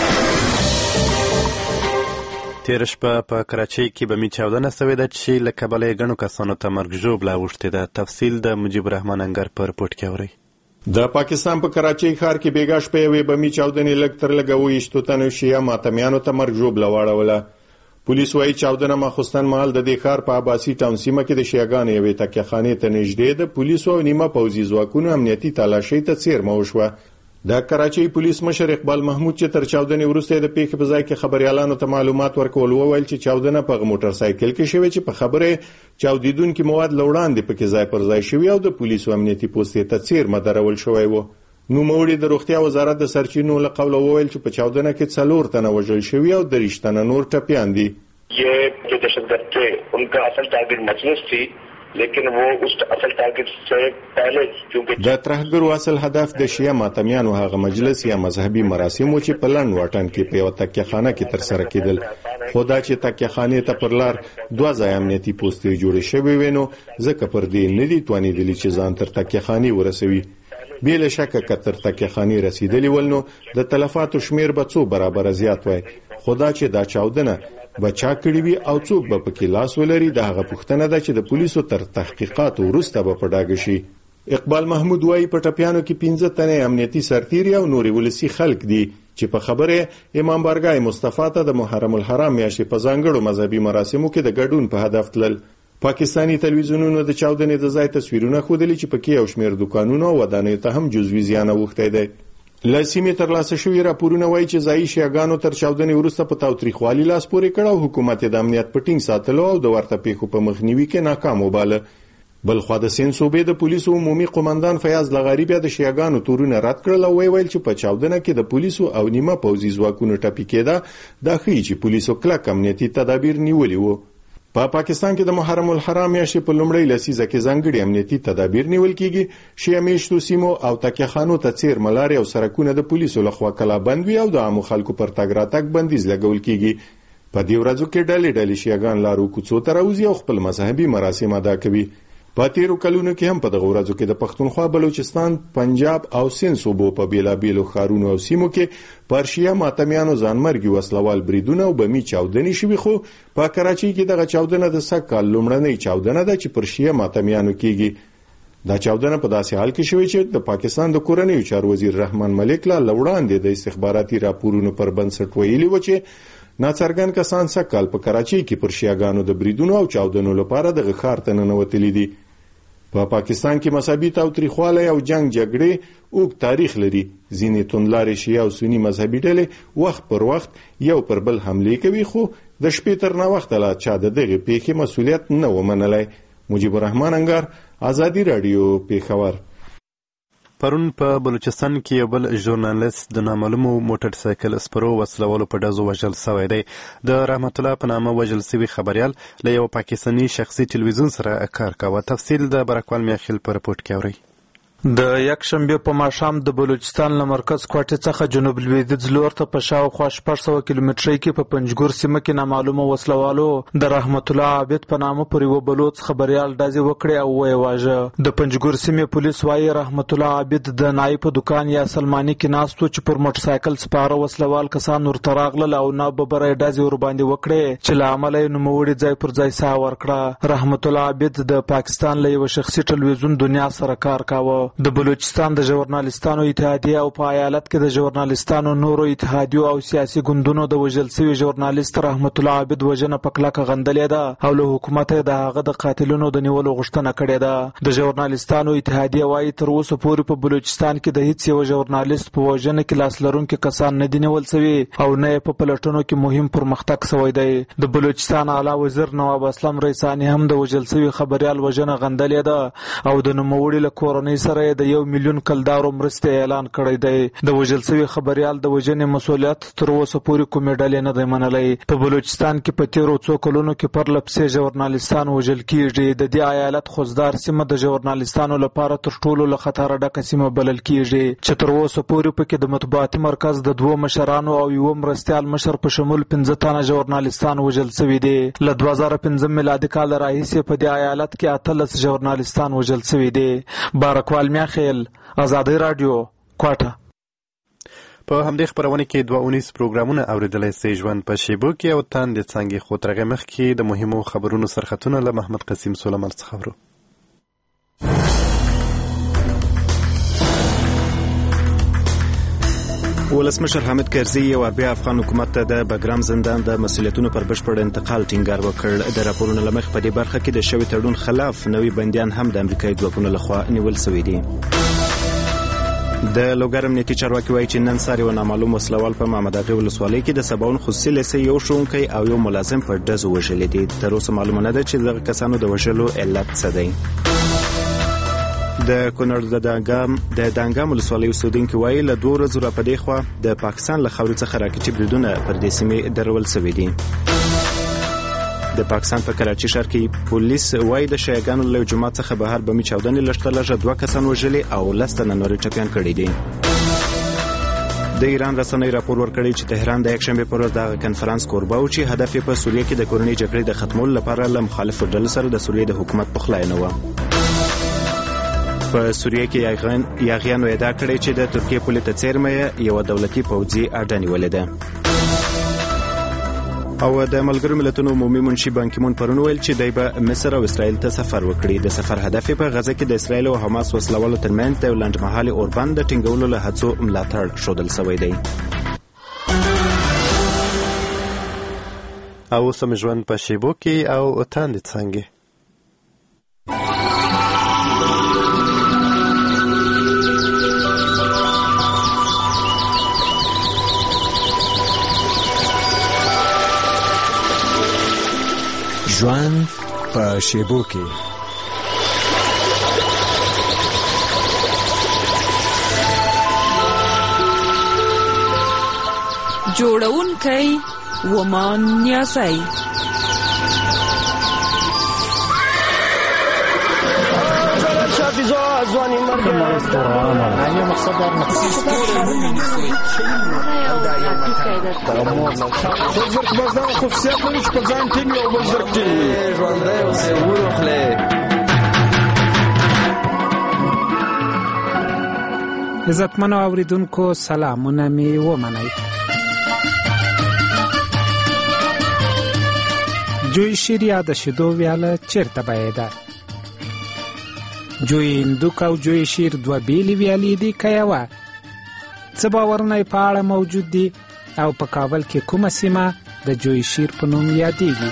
تېره شپه په کراچۍ کې بمي چاودنه سوې ده چې له کبله یې ګڼو کسانو ته مرګ ژوبله اوښتې ده. تفصیل د مجیب الرحمن انګر په رپورټ کې اورئ. د پاکستان په کراچۍ ښار کې بېګا شپه یوې بمي چاودنې لږ تر لږه اووه ویشتو تنو شیعه ماتمیانو ته مرګ ژوبله واړوله. پولیس وایي چاودنه ماخوستن مهال د دې ښار په عباسي ټاون سیمه کې د شیعهګانو یوې تکیهخانې ته نږدې د پولیسو او نیمه پوځي ځواکونو امنیتي تالاشۍ ته څیرمه وشوه. د کراچۍ پولیس مشر اقبال محمود چې تر چاودنې وروسته د پیښې په ځای کې خبريالانو ته معلومات ورکول وویل چې چاودنه په موټر سایکل کې شوې چې په خبره چاودیدونکو مواد لوړاندې پکې ځای پر ځای شوی او د پولیسو امنیتي پوستې ته څیرمه درول شوی و. نو موړي د روغتیا وزارت د سرچینو له قوله وویل چې په چاودنه کې څلور تنه وژل شوي او درې تنه نور ټپیان دي. یہ جو دہشتگرد تھے ان کا اصل ٹارگٹ مجلس تھی، لیکن وہ اس اصل ټارګټ سے پہلے چونکه د ترهګرو اصل هدف د شیعه ماتمیانو هغه مجلس یا مذهبي مراسم چې په لند واټن کې په تکیهخانه کې تر سره کېدل، خدا چې تکیهخانه ته پر لار دوه ځای امنیتي پوسټې جوړې شوې وینو ځکه پر دې نه دي توانېدلي چې ځان تر تکیهخانه ورسوي. بلا شک کتر تکیهخانه رسیدلی ولنو د تلفاتو شمیر به څو برابر زیات وای. خدا چې دا چاودنه بچا کړی وي او څوک به پکې لاس ولري د هغه پوښتنه ده چې د پولیسو تر تحقیقات وروسته به په ډاګه شي. اقبال محمود وایي په ټپیانو کې پنځه تنه امنیتي سرتیري او نوري ولسی خلک دي چې په خبره امام بارګای مصطفی ته د محرم الحرام میاشتې په ځانګړو مذهبي مراسمو کې د ګډون په هدف تلل. پاکستانی تلویزیونونو د چاودنې د ځای تصویرونه ښودلي چې پکې یو شمېر دوکانونه او ودانیو ته هم جزوي زیان اوښتی دی. له سیمې ترلاسه شوي راپورونه وایي چې ځایي شیعهګانو تر چاودنې وروسته په تاوتریخوالي لاس پورې کړ او حکومت یې د امنیت په ټینګ ساتلو او د ورته پیښو په مخنیوي کې ناکام وباله. بلخوا د سند صوبې د پولیسو عمومي قومندان فیاض لغاری بیا د شیعهګانو تورونه رد کړل او ویل چې په چاودنه کې د پولیسو او نیمه پوځي ځواکونو ټپي کېده دا ښیي چې پولیسو کلک امنیتي تدابیر نیولي وو. په پا پاکستان کې د محرم الحرام میاشتې په لومړۍ لسیزه کې ځانګړي امنیتي تدابیر نیول کیږي. شیعه میشتو سیمو او تکیهخانو ته څیر ملارې او سرکونه د پولیسو لخوا کلا بند وي او د عامو خلکو پر تګ راتګ بندیز لګول کیږي. په دې ورځو کې ډلې ډلې شیعهګان لارو کوڅو ته راوځي او خپل مذهبي مراسم ادا کوي. په تیرو کلونو کې هم په دغه ورځو کې د پښتونخوا، بلوچستان، پنجاب او سند صوبو په بیلابیلو ښارونو او سیمو کې پر شیعه ماتمیانو ځانمرګي وسلوال بریدونه او بمي چاودنې شوي، خو په کراچۍ کې دغه چاودنه د سږ کال لومړنۍ چاودنه ده چې پر شیعه ماتمیانو کېږي. دا چاودنه په داسې حال کې شوې چې د پاکستان د کورنیو چارو وزیر رحمان ملک لا وړاندې د استخباراتي راپورونو پر بنسټ ویلي و چې ناڅرګند کسان سږ کال په کراچۍ کې پر شیعهګانو د بریدونو او چاودنو لپاره دغه ښار ته ننوتلي دي. په پا پاکستان کې مذهبي تاوتریخوالی او جنگ جګړې اوږد تاریخ لري. ځینې توندلارې شیعه او سني مذهبي ډلې وخت پر وخت یو پر بل حملې کوي، خو د شپې تر ناوخته لا چا د دغې پیښې مسؤلیت نه و منلی. مجیب الرحمن انګار، آزادي راډیو، پېښور. پرون په بلوچستان کې یو بل ژورنالیست د نامعلومو موټر سایکل سپرو وسلوالو په ډزو وژل سوی دی. د رحمت الله په نامه وژل سوي خبریال له یو پاکستاني شخصي تلویزیون سره کار کاوه. تفصیل د برکوال میاخیل په رپورټ کې اورئ. د یکشنبه په ماښام د بلوچستان له مرکز کوټې څخه جنوب لویدیځ لور ته په شاوخوا شپږ سوه کیلومترۍ کې په پنجګور سیمه کې نامعلومه وسلوالو د رحمت الله عابد په نامه پر یوه بلوڅ خبریال ډزې وکړې او ویې واژه. د پنجګور سیمې پولیس وایي رحمت الله عابد د نایي په دکان یا سلماني کې ناست و چې پر موټرسایکل سپاره وسلوال کسان ورته راغلل او ناببره یې ډزې ورباندې وکړې چې له امله یې نوموړي ځای پر ځای ساه ورکړه. رحمت الله عابد د پاکستان له یوه شخصي ټلویزیون دنیا سره کار کاوه. د بلوچستان د ژورنالیستانو اتحادیه او په ایالت کې د ژورنالیستانو نورو اتحادیو او سیاسي ګوندونو د وژل سوي ژورنالیست رحمت الله عابد وژنه په کلکه غندلې ده او له حکومته د هغه د قاتلونو د نیولو غوښتنه کړې ده. د ژورنالیستانو اتحادیه وایي تر اوسه پورې په بلوچستان کې د هیڅ یو ژورنالیست په وژنه کې لاس لرونکي کسان نه دي نیول سوي او نه یې په پلټنو کې مهم پرمختګ سوی دی. د بلوچستان اعلی وزیر نواب اسلم ریسانی هم د وژل سوي خبریال وژنه غندلې ده او د نوموړي له کورنۍ سره د یو میلیون کلدارو مرستې اعلان کړی دی. د وژل سوي خبریال د وژنې مسؤلیت تر اوسه پورې کومې ډلې نه دی منلی. په بلوچستان کې په تیرو څو کلونو کې پرله پسې ژورنالیستان وژل کیږي. د دې ایالت خوزدار سیمه د ژورنالیستانو لپاره تر ټولو له خطره ډکه سیمه بلل کیږي چې تر اوسه پورې پکې د مطبوعاتي مرکز د دوو مشرانو او یوه مرستیال مشر په شمول پنځه تنه ژورنالیستان وژل سوي دي. له دوه زره پنځم میلادي کال راهیسې په دې ایالت کې اتلس ژورنالیستان وژل سوي دي. بارکوال میاخیل، آزادی رادیو، کوټه. په همدې خبرونه کې دوه اونیز پروګرامونه اوریدلی سئ. ژوند په شیبو کې او تاندې څانګې خو تر هغې مخکې د مهمو خبرونو سرخطونه له محمد قسیم سلیمان څخه اورو. ولسمشر حامد کرزي یو بیا افغان حکومت ته د بګرام زندان د مسؤلیتونو پر بشپړ انتقال ټینګار وکړ. د راپورونو له مخې په دې برخه کې د شوي تړون خلاف نوي بندیان هم د امریکایي ځواکونو لخوا نیول سوي دي. د لوګر امنیتي چارواکي وایي چې نن سهار یو نامعلوم وسلوال په محمد اغې ولسوالۍ کې د سباون خصوصي لیسې یو ښوونکی او یو ملازم په ډزو وژلي دي. تر اوسه معلومه نه ده چې دغه کسانو د وژلو علت څه دی. د کونړ د دانګام د دانګام ولسوالۍ اوسېدونکي وایي له دوه ورځو را په دې خوا د پاکستان له خاورې څخه راکټي بریدونه پر دې سیمې درول سوي دي. د پاکستان په کراچي ښار کې پولیس وایي د شیعاګانو له جومات څخه بهر بمي چاودنې لږ تر لږه دوه کسان وژلي او لس تنه نورې ټپیان کړي دي. د ایران رسنۍ راپور ورکړی چې تهران د یکشنبې پر ورځ دغه کنفرانس کوربه و چې هدف یې په سوریه کې د کورنۍ جګړې د ختمولو لپاره له مخالفو ډلو سره د سوریې د حکومت پخلاینه وه. په سوریه کې یاغیانو ادعا کړې چې د ترکیې پولې ته څیرمه یوه دولتي پوځي اډه نیولې ده. او د ملګرو ملتونو عمومي منشي بانکیمون پرون ویل چې دی به مصر او اسرائیل ته سفر وکړي. د سفر هدف په غزه کې د اسرائیل او حماس وسلوالو ترمنځ د لنډمهالي اوربند د ټینګولو له هڅو ملاتړ ښودل سوی دی. او اوس هم ژوند په شیبو کې او تاندې څانګې. ژوند په شیبو کې. جوړونکی ومان نیازی. ځواني مرګ نه مقصد در مقصد بزرګ بازار خصوصیت لري چې په ځان ټینګ او بزرګ ټینګ ژوندی اوسې ورخلې. عزتمنو اوریدونکو سلامونه مې ومنئ. جوی شیر یا د شیدو ویاله چیرته بهیده؟ جوی هندوک او جوی شیر دوه بیلې ویالې دي که یوه؟ څه باورونه په اړه موجود دي او په کابل کې کومه سیمه د جوی شیر په نوم یادېږي؟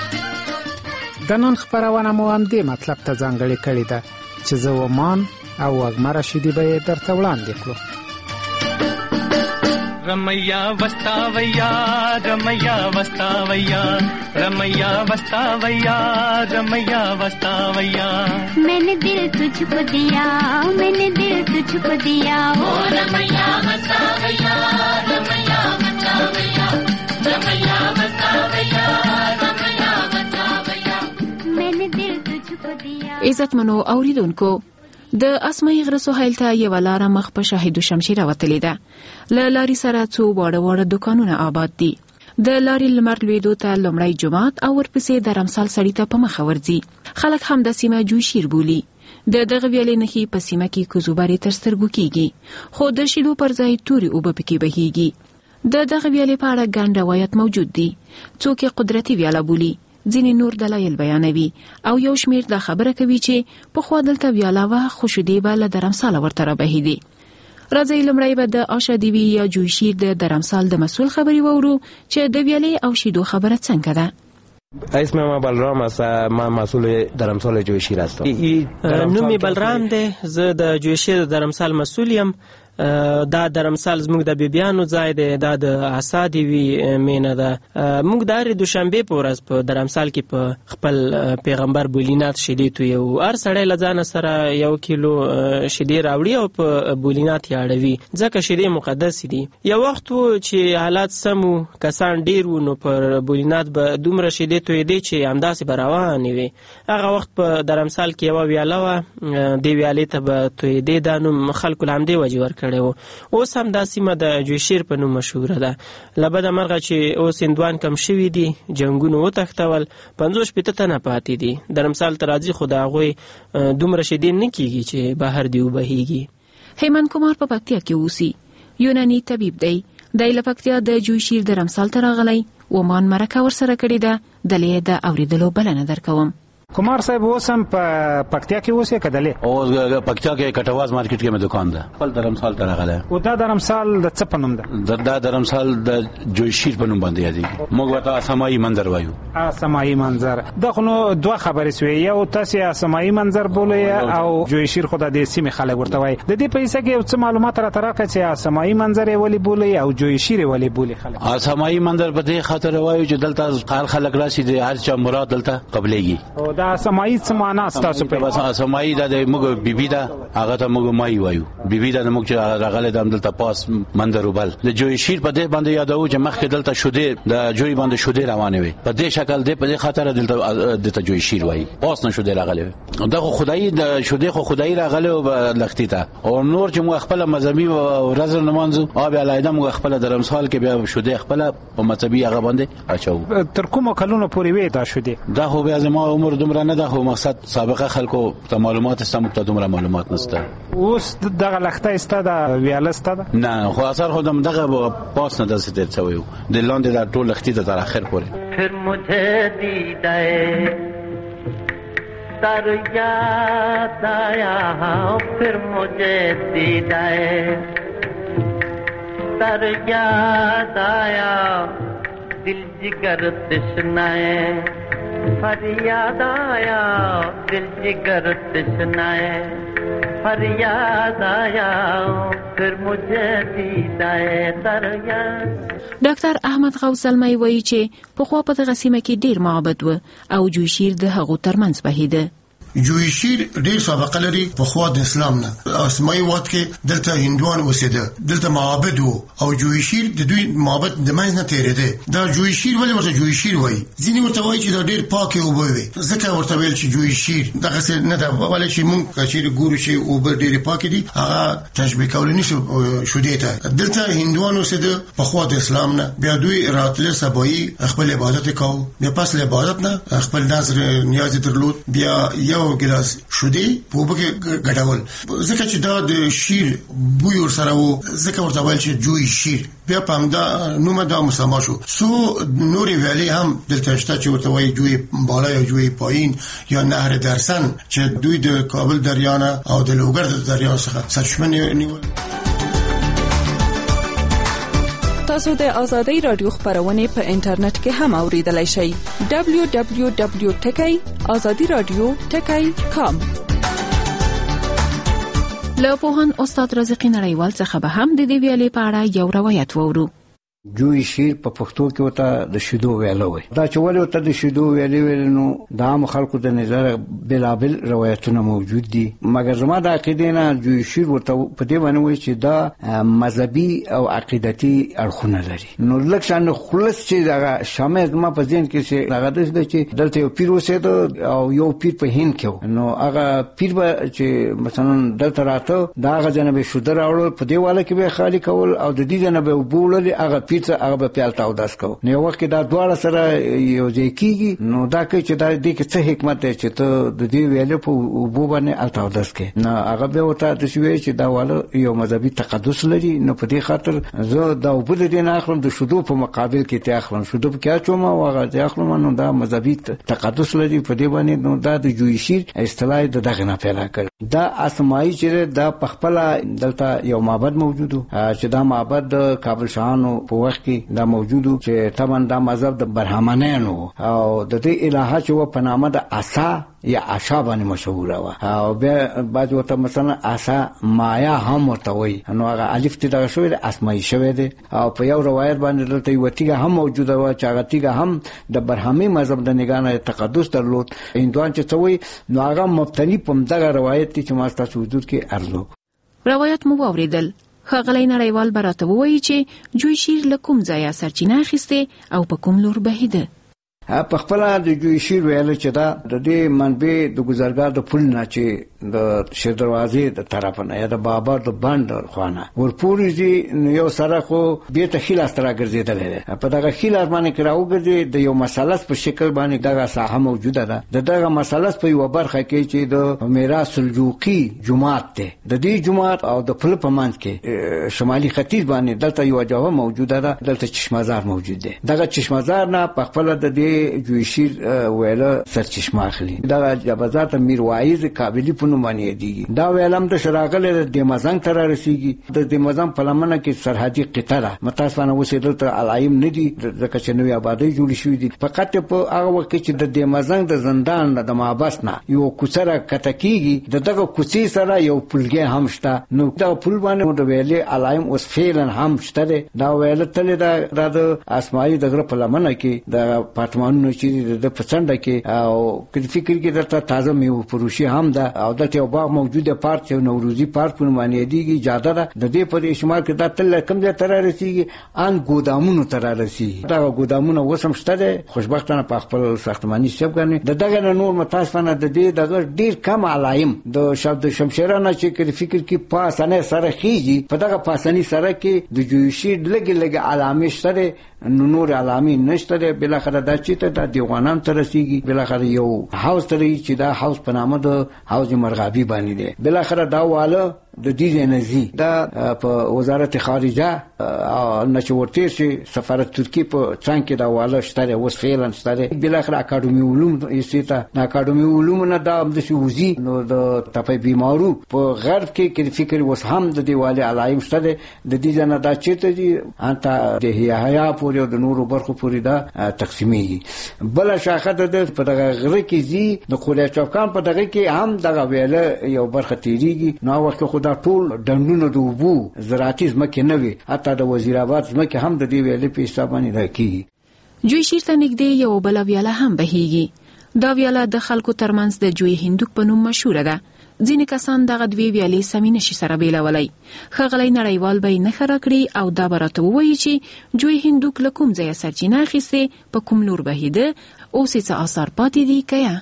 د نن خپرونه مو همدې مطلب ته ځانګړې کړې ده چې زه ومان او وږمه رشیدي به یې درته وړاندې کړو. रमैया वस्तावैया रमैया वस्तावैया रमैया वस्तावैया रमैया वस्तावैया मैंने दिल तुझको दिया मैंने दिल तुझको दिया ओ रमैया वस्तावैया रमैया वस्तावैया रमैया वस्तावैया रमैया वस्तावैया मैंने दिल तुझको दिया। عزت منو اوریدونکو د اسماعیل غره سهیل ته یو لاره مخ په شاهد شمشیر وتلې ده. ل لاري سره څو واړه واړه دکانونه آباد دي. د لاري لمر لویدو ته لمړی جماعت او ورپسې د رمسال سړی ته په مخ ورځي. خلک هم د سیمه جوشیر بولی. د دغه ویلې نخي په سیمه کې کوزوباري تر سترګو کیږي خو د شیدو پر ځای توري اوبه پکې بهيږي. د دغه ویلې په اړه ګڼ روایت موجود دي. څوک قدرتي ویاله بولی ځینې نور دلایل بیانوي او یو شمیر د خبره کوي چې په خوا دلته ویاله وه خو شیدې به له درمساله ورته رابهیدي. راځئ لومړی به د آشا دیوي یا جوشیر د درمسال د مسئول خبرې واورو چې د ویالې او شیدو خبره څنګه ده. اسم ما بلرام است، ما مسئول درمسال جوشیر هستم. نومی بلرام ده، زه د جوشیر درمسال مسئول یم. دا درمسال زموږ د بیبیانو ځای دی، دا د آسا دیوي مینه ده. موږ د هرې دوشنبې په ورځ په درمسال کې په خپل پیغمبر بولینات شیدې تویوو. هر سړی له ځانه سره یو کیلو شیدې راوړي او په بولینات یې اړوي ځکه شیدې مقدس دي. یو وخت و چې حالات سم و، کسان ډېر و، نو پر بولینات به دومره شیدې تویېدې چې همداسې به روانې وې. هغه وخت په درمسال کې یوه ویاله وه، دې ویالې ته به تویېدې. دا نوم خلکو له همدې وجې ورکړی. اوس هم دا سیمه د جوشیر په نوم مشهوره ده. له بده مرغه چې اوس هندوان کم شوي دي، جنګونو وتښتول، پنځوس شپېته تنه پاتې دي. درمسال ته راځي خو د هغوی دومره شیدې نه کېږي چې بهر دې وبهیږي. هیمن کمار په پکتیا کې اوسي، یوناني طبیب دی. دی له پکتیا د جوشیر درمسال ته راغلی. ومان مرکه ورسره کړې ده. دلې د اورېدلو بلنه درکوم. کمار صاحب اوس هم په پکتیا کې اوسې کدلې؟ او پکتیا کې کټواز مارکیټ کې مې دکان ده. خپل درمسال ته راغلی. او دا درمسال د څه په نوم ده؟ دا درمسال د جوشیر په نوم باندې یادېږي. موږ ورته اسماعي منظر وایو. اسماعي منظر. دا خو نو دوه خبرې سوې، یو تاسې اسماعي منظر بولئ او جوشیر خو د دې سیمې خلک ورته وایي. د دې په حصه کې یو څه معلومات راته راکړه چې اسماعي منظر یې ولې بولئ او جوشیر یې ولې بولي خلک؟ اسماعي منظر په دې خاطر وایو چې دلته هر خلک راشي، د هر چا مراد دلته قبلېږي. او دا اسماعي معنا ستاسو په بس اسماعي د موږ بیبي ده، هغه ته موږ مای وایو. بیبي ده موږ چې راغله د دلته پاس منظر وبل د جوشیر په دې باندې یادو چې مخکې دلته شودې د جوی باندې شودې روانه وي. په دې شکل دې په دې خاطر دلته د جوشیر وایي. پاس نه شودې راغله. دا خو خدای د شودې خو خدای راغله او لختي ته. او نور چې موږ خپل مذهبي او رزل نمانځو او بیا لایده موږ خپل درمسال کې بیا شودې خپل په مذهبي هغه باندې اچو. تر کومه کلونو پورې وې دا شودې؟ دا خو بیا زما عمر دومره نه ده، خو مقصد سابقه خلکو ته معلومات استم ته دومره معلومات نشته. اوس دغه لخته استاده ویاله استاده؟ نه خو اثر خودم دغه پاس نه دسته تر څویو د لاندې د ټول لختي ته تر اخر پورې. پھر مجھے دیدائے در یاد آیا پھر مجھے دیدائے در یاد آیا دل جگر تشنائے فریاد آیا دل جگر تشنائے فریاد آیا پھر مجھے دیدائے دریا. ډاکټر احمد غوث زلمی وایي چې پخوا په دغه سیمه کې ډېر معبد و او جوشیر د هغو ترمنځ بهیده. جوشیر ډیر سابقه لري په خوا د اسلام نه. اسماعي وخت کې دلته هندوان اوسېده، دلته معبد وو او جوشیر د دوی معبد د منځ نه تیرېده. دا جوشیر ولې ورته جوشیر وایي؟ ځینې ورته وایي چې دا ډیر پاکه اوبه وي، ځکه ورته ویل چې جوشیر. دغه څه نه ده، ولې چې موږ کچېرې ګورو چې اوبه ډېرې پاکې دي، هغه تشبیه کولی نشو شودې ته. دلته هندوان اوسېده په خوا د اسلام نه. بیا دوی راتله سبایي خپل عبادت کوو، بیا پس له عبادت نه خپل نظر نیاز درلود، بیا یو ګلاس شودې په اوبه کې ګډول. ځکه چې دا د شیر بوی ورسره و، ځکه ورته ویل چې جوی شیر. بیا په همدا نومه دا مسما شو. سو نورې ویالې هم دلته شته چې ورته وایي جوی بالا یا جوی پایین یا نهر درسن، چې دوی د کابل دریا نه او د لوګر د دریا څخه سرچشمه نیول. تاسو د آزادۍ رادیو خبرونه په انټرنیټ کې هم اوریدلای شئ. دبلیو دبلیو دبلیو ټکی آزادي رادیو ټکی کام. له پوهن استاد رزقي نړیوال څخه به هم د دې ویلې په اړه یو روایت وورو. جوی شیر په پښتو کې وته د شیدو ویلو وي. دا چې ولې وته د شیدو ویلې ویل نو د عام خلکو د نظر بلابل روایتونه موجود دي، مګر زما د عقیدې نه جوی شیر ورته په دې باندې وایي چې دا مذهبي او عقیدتي اړخونه لري. نو لکه شان خلص چې دا شامل ما په ذهن کې چې هغه د چې دلته یو پیر اوسېد او یو پیر په هند کې، نو هغه پیر به چې مثلا دلته راته دا هغه جنبه شوده راوړل په دې والا کې به خالی کول او د دې جنبه وبولل هغه پیڅه هغه په پیالتا او داس کو. نو وخت دا دواړه سره یو ځای کیږي، نو دا کې چې دا دې کې څه حکمت دی چې ته د دې ویلې په وبو باندې التا او داس کې نو هغه به وته د شوی چې دا والا یو مذهبي تقدس لري. نو په دې خاطر زه دا وبد دې نه اخلم، د شودو په مقابل کې ته اخلم، شودو کې چوم او هغه ته اخلم، نو دا مذهبي تقدس لري په دې باندې. نو دا د جوی شیر اصطلاح د دغه نه پیدا کړ. دا اسماعي چې دا په خپل دلته یو معبد موجودو چې دا معبد د کابل شاهانو په وخت کې دا موجودو چې تمن دا مذهب د برهمنانو او د دې الهه چې و په نامه د عصا یا عشا باندې مشهور و او بیا بعض وته مثلا عصا مایا هم ورته وي، نو هغه الف ته دا شوی اسماعي شوی دی. او په یو روایت باندې دلته یو تیګه هم موجوده و چې هغه تیګه هم د برهمي مذهب د نگانه تقدس درلود. هندوان چې څوي نو هغه مبتني په دغه روایت چې ما تاسو حضور کې ارزو روایت مو اوریدل. ښاغلی نړیوال به راته ووایي چې جوی شیر له کوم ځایه سرچینه اخیستې او په کوم لور بهیده. په خپل د جوی شیر ویل چې دا د دې منبع د گزارګار د پل نه چې د شیر دروازې د طرف نه یا د بابا د بند خوانه ورپورې دي یو سره خو به ته خلاص تر ګرځیدل دی. په دغه خلاص باندې کراو ګرځي د یو مثلث په شکل باندې دغه ساحه موجوده ده. د دغه مثلث په یو برخه کې چې د میراث سلجوقي جماعت ده، د دې جماعت او د پل په منځ کې شمالي ختیځ باندې دلته یو جوه موجوده ده، دلته چشمازار موجود ده. دغه چشمازار نه په خپل د دې جوی شیر ویله سرچشمه اخلي. دا جبازات میر وایز کابلی په نوم باندې دی. دا ویلم د شراغله د دمزنګ تر رسیږي. د دمزنګ په لمنه کې سرحدي قطره متاسفانه وسیدل ته علایم نه دي ځکه چې نوې آبادی جوړ شوې دي. فقط په هغه وخت کې چې د دمزنګ د زندان د محبس نه یو کوڅه کټکیږي، د دغه کوڅې سره یو پلګې هم شته. نو دا پل باندې د ویلې علایم اوس فعلا هم شته. دا ویل تل دا د اسماعي دغه په لمنه کې د پاتمان نو چې د پسنده کې او کله فکر کې درته تازه میوه فروشي هم ده او د یو باغ موجوده پارک یو نوروزی پارک په معنی دیږي جاده ده. د دې په شمال کې د تل کم ځای تر رسیږي ان ګودامونو تر رسیږي. دا ګودامونه وسم شته ده. خوشبختانه په خپل ساختماني شپ غني د دغه نور متاسفانه د دې دغه ډیر کم علایم د شبد شمشیرانه چې کله فکر کې پاسانه سره خيږي. په دغه پاساني سره کې د جویشي لګ لګ علامه شته، نو نور علامه نشته. بل اخر دا چې ته د دیوانان تر رسیږي. بل اخر یو هاوس ترې چې دا هاوس په نامه د هاوس مرغابي باندې دی. بل اخر دا واله د دې نزي دا په وزارت خارجه او نشورتي شي سفارت ترکی په څنګه کې دا واله شته اوس فعلا شته. بل اخر اکاډمي علوم یسته نه اکاډمي علوم نه دا د شوزي نو د تپي بیمارو په غرب کې کې فکر وس هم د دیواله علایم شته. د دې جنا دا چیرته دي انت د هيا پورې د نورو برخو پورې دا تقسیمي. بل شاخه د په دغه غره کې زی د خولیا چوکان په دغه کې هم دغه ویله یو برخه تیریږي. نو وخت خو دا ټول دندونو د وبو زراعتي ځمکې نه وي، حتی د وزیر آباد ځمکې هم د دې ویلې په حساب باندې راکېږي. جوی شیر ته نږدې یو بل ویاله هم بهیږي. دا ویاله د خلکو ترمنځ د جوی هندوک په نوم مشهوره ده. ځینې کسان دغه دوی ویالې سمې نشي سره بیلولی. ښاغلی نړیوال به یې نښه راکړي او دا به راته ووایي چې جوی هندوک له کوم ځایه سرچینه اخیستې، په کوم لور بهیده، اوس یې څه آثار پاتې دي که یا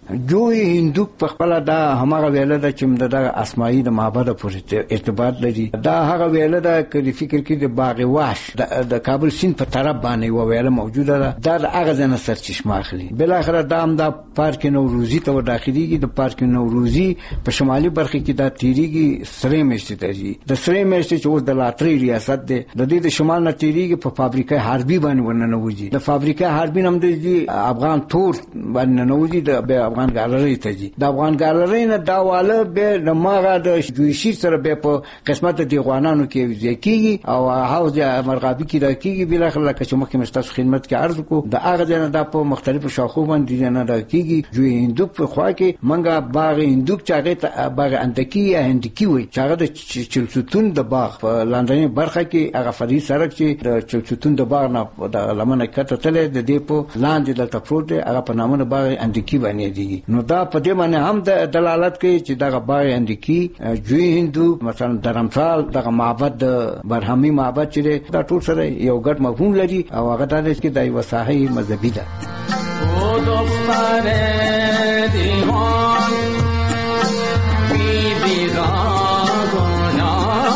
جوی هندوک په خپل دا همغه ویله ده چې د اسماعي د معبد پورې ارتباط لري. دا هغه ویله ده چې فکر کې د باغ واش د کابل سیند په طرف باندې و ویله موجوده ده. دا د هغه ځنه سرچشمه اخلي. بل اخر دا هم د پارک نوروزی ته داخليږي. د پارک نوروزی په شمالي برخه کې دا تیریږي سره میشته دی. د سره میشته چې اوس د لاتري ریاست ده، د دې د شمال نه تیریږي په فابریکه حربي باندې ورننه وځي. د فابریکه حربي نوم دی افغان تور باندې نه وځي. د افغان ګالري ته دي د افغان ګالري نه دا واله به نماغه د جوشي سره به په قسمت دي غوانانو کې ځکیږي او حوض مرغابي کې راکېږي بل اخر لکه چې مخکې مستاسو خدمت کې عرض کو د هغه ځای نه په مختلفو شاخو باندې نه راکېږي جو هندوک په خوا کې منګه باغ هندوک چې هغه ته باغ اندکی یا هندکی وي چې هغه د چلسوتون د باغ په لاندنۍ برخه کې هغه فرعي سړک چې د چلسوتون د باغ نه د لمنه کته تل د دې په لاندې د تفروت هغه په نامه باغ اندکی باندې دي نو دا په دې باندې هم د دلالت کوي چې دا باغ اندکی جو هندوک مثلا درمسال دغه معبد برهمي معبد چې دا ټول سره یو ګډ مفهوم لري او هغه د دې کې د یو صحیح مذهبي ده او دختر دیوان بی بی را گنا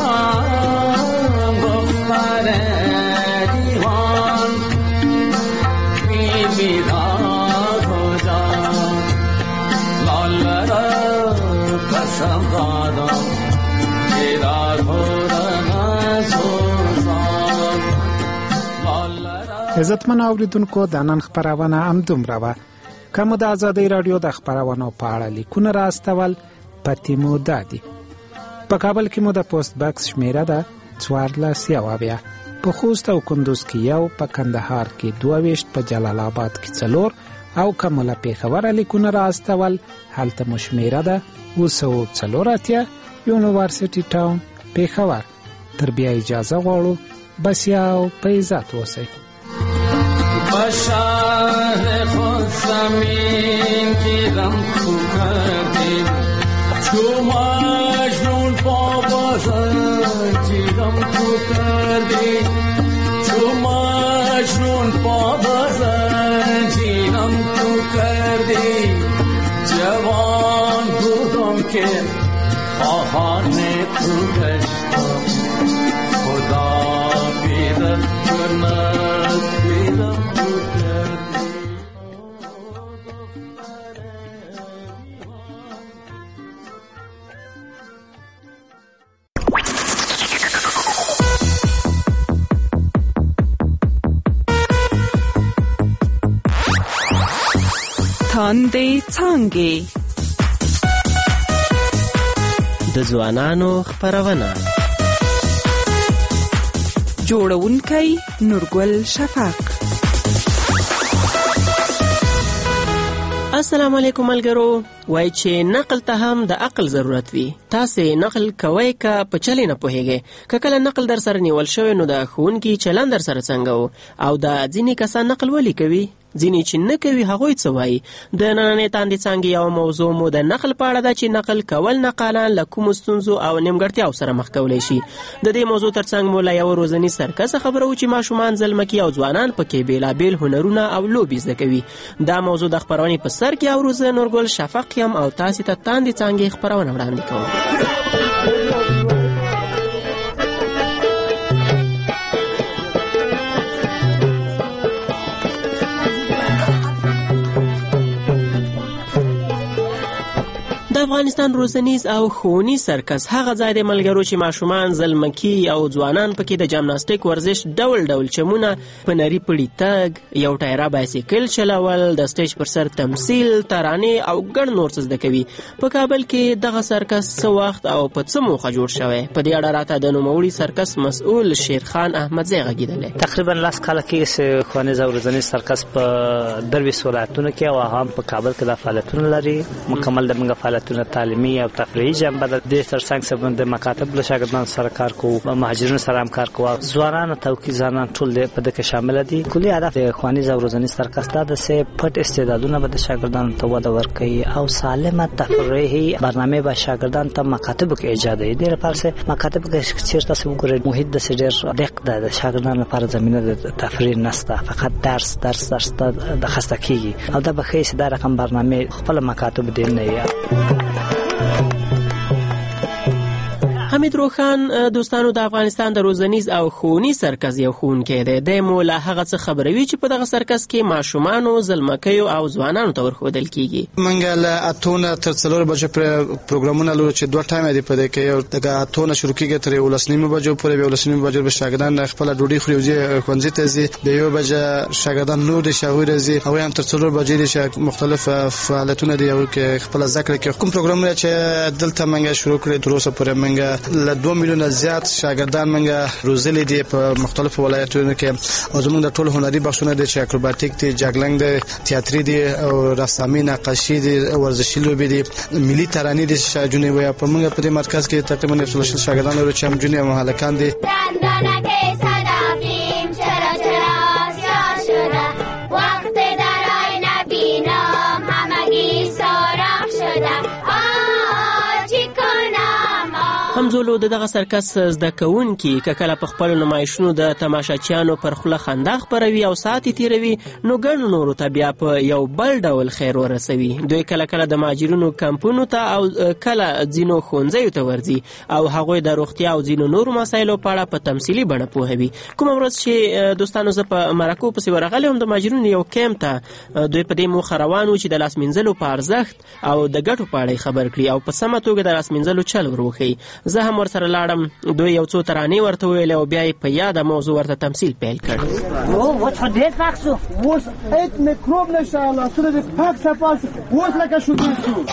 دختر دیوان بی بی را گنا لال را قسم دادم دیدار عزتمن اوریدونکو د نن خبرونه هم دومره وه کوم د ازادي رادیو د خبرونو په اړه لیکونه راستول پتی مو دادي په کابل کې مو د پوسټ باکس شمیره ده څوارلس یوه په خوست او کندوز کې یو په کندهار کې دوه ویشت په جلال آباد کې څلور او کوم له پیښور لیکونه راستول هلته مو شمیره ده اوه سوه څلور اتیا یونیورسيټي ټاون پیښور تر بیا اجازه غواړو بس یاو په عزت اوسئ بشار خود زمین کی رم تو کردیم چو مجنون پابازن کی رم تو کردیم چو مجنون پابازن کی رم تو کردیم جوان بودم که آهان تو گشتم خدا بیدم کنند بیدم تاندې څانګې د ځوانانو خبرونه جوړونکی نورګل شفاق. السلام علیکم ملګرو. وای چې نقل ته هم د عقل ضرورت وي. تاسو نقل کوئ که په چلې نه پوهیږئ. که کله نقل در سره نیول شوی نو د ښوونکي چلند در سره څنګه او د ځینې کسان نقل ولې کوي ځینې چې نه کوي هغوی څه وایي. د نننۍ تاندې څانګې یوه موضوع مو د نقل په اړه ده چې نقل کول نقالان له کومو ستونزو او نیمګړتیاو سره مخ کولی شي. د دې موضوع ترڅنګ مو له یوه روزنیز سرکس خبرو چې ماشومان زلمکي او ځوانان پکې بېلابېل هنرونه او لوبې زده کوي. دا موضوع د خپرونې په سر کې اورو زه نورګل شفق یم او تاسې ته تاندې څانګې خپرونه وړاندې کوم. د افغانستان روزنیز او ښوونیز سرکس هغه ځای دی ملګرو چې ماشومان زلمکي او ځوانان پکې د جمناستیک ورزش ډول ډول چمونه په نري پړي تګ یو ټایره بایسیکل چلول د سټیج پر سر تمثیل ترانې او ګڼ نور څه زده کوي. په کابل کې دغه سرکس څه وخت او په څه موخه جوړ شوی په دې اړه راته د نوموړي سرکس مسؤل شیرخان احمدزی غږېدلی. تقریبا لاس کاله کې ښوونیز او روزنیز سرکس په درویشت ولایتونو کې او هم په کابل کې د فعالیتونه لري. مکمل د موږ فعالیتونه تعلیمي او تفریحي جنبه د دې ترڅنګ سبب د مکاتب له شاګردانو سره کار کوو، مهاجرینو سره هم کار کوو، ځوانان توکي ځانان ټول په دې کې شامل دي. کلی هدف د ښوونیز او روزنیز سرکس دا د سه پټ استعدادونه به د شاګردانو ته وده ورکړي او سالمه تفریحي برنامه به شاګردانو ته مکاتب کې ایجاد کړي. د لپاره سه مکاتب کې چیرته څه وګورئ محیط د سډر دق د شاګردانو لپاره زمينه د تفریح نسته، فقط درس درس درس د خسته کیږي او دا به خیس دا رقم برنامه خپل مکاتب دي نه. حمید روخان دوستانو د افغانستان د روزنیز او ښوونیز سرکس یو ښوونکی دی. د مو له هغه څه خبروي چې په دغه سرکس کې ماشومانو، زلمکیو او ځوانانو ته ورښودل کیږي. منګه له اتونه تر څلور بجې پروګرامونه لرو چې دوه ټایم دی په دې کې. یو دغه اتونه شروع کیږي تر یولس نیمه بجو پورې. به یولس نیمه بجو به شاګردان خپل ډوډۍ خوري او ښوونځي ته ځي. به یو بجې شاګردان نور د شاغور ځي او هم تر څلور بجې چې مختلف فعالیتونه دي او کې خپل ذکر کې کوم پروګرامونه چې دلته منګه شروع کړی تر اوسه پورې منګه له دوه میلیونه زیات شاګردان منګه روزلي دي په مختلفو ولایتونو کې. او زموږ د ټول هنري بخښونه دي چې اکروباتیک دي، جاګلنګ دي، تیاتری دي او رسامي، نقاشي دي، ورزشي لوبې دي، ملي ترانې دي. شاجونې وي په موږ په دې مرکز کې تقریبا یو سل شاګردان لرو چې هم جونې او هلکان دي. همزولو د دغه سرکس زده کوونکي که کله په خپلو نمایشونو د تماشاچیانو پر خوله خندا خپروي او ساعتې تیروي، نو ګڼو نورو ته بیا په یو بل ډول خیر ورسوي. دوی کله کله د مهاجرینو کمپونو ته او کله ځینو ښوونځیو ته ورځي او هغوی د روغتیا او ځینو نورو مسایلو په اړه په تمثیلي بڼه پوهوي. کومه ورځ چې دوستانو زه په مرکو پسې ورغلی وم د مهاجرینو یو کیمپ ته، دوی په دې موخه روان وو چې د لاس مینځلو په ارزښت او د ګټو په اړه خبر کړي او په سمه توګه د لاس مینځلو چل ور وښیي. زه هم ورسره لاړم. دوی یو څو ترانې ورته ویلې او بیا یې په یاده موضوع ورته تمثیل پیل کړ. اوس خو ډېر پاک شو، اوس هیڅ میکروب نشته، لاسونه دې پاک صفا شو، اوس لکه شوګیر شو.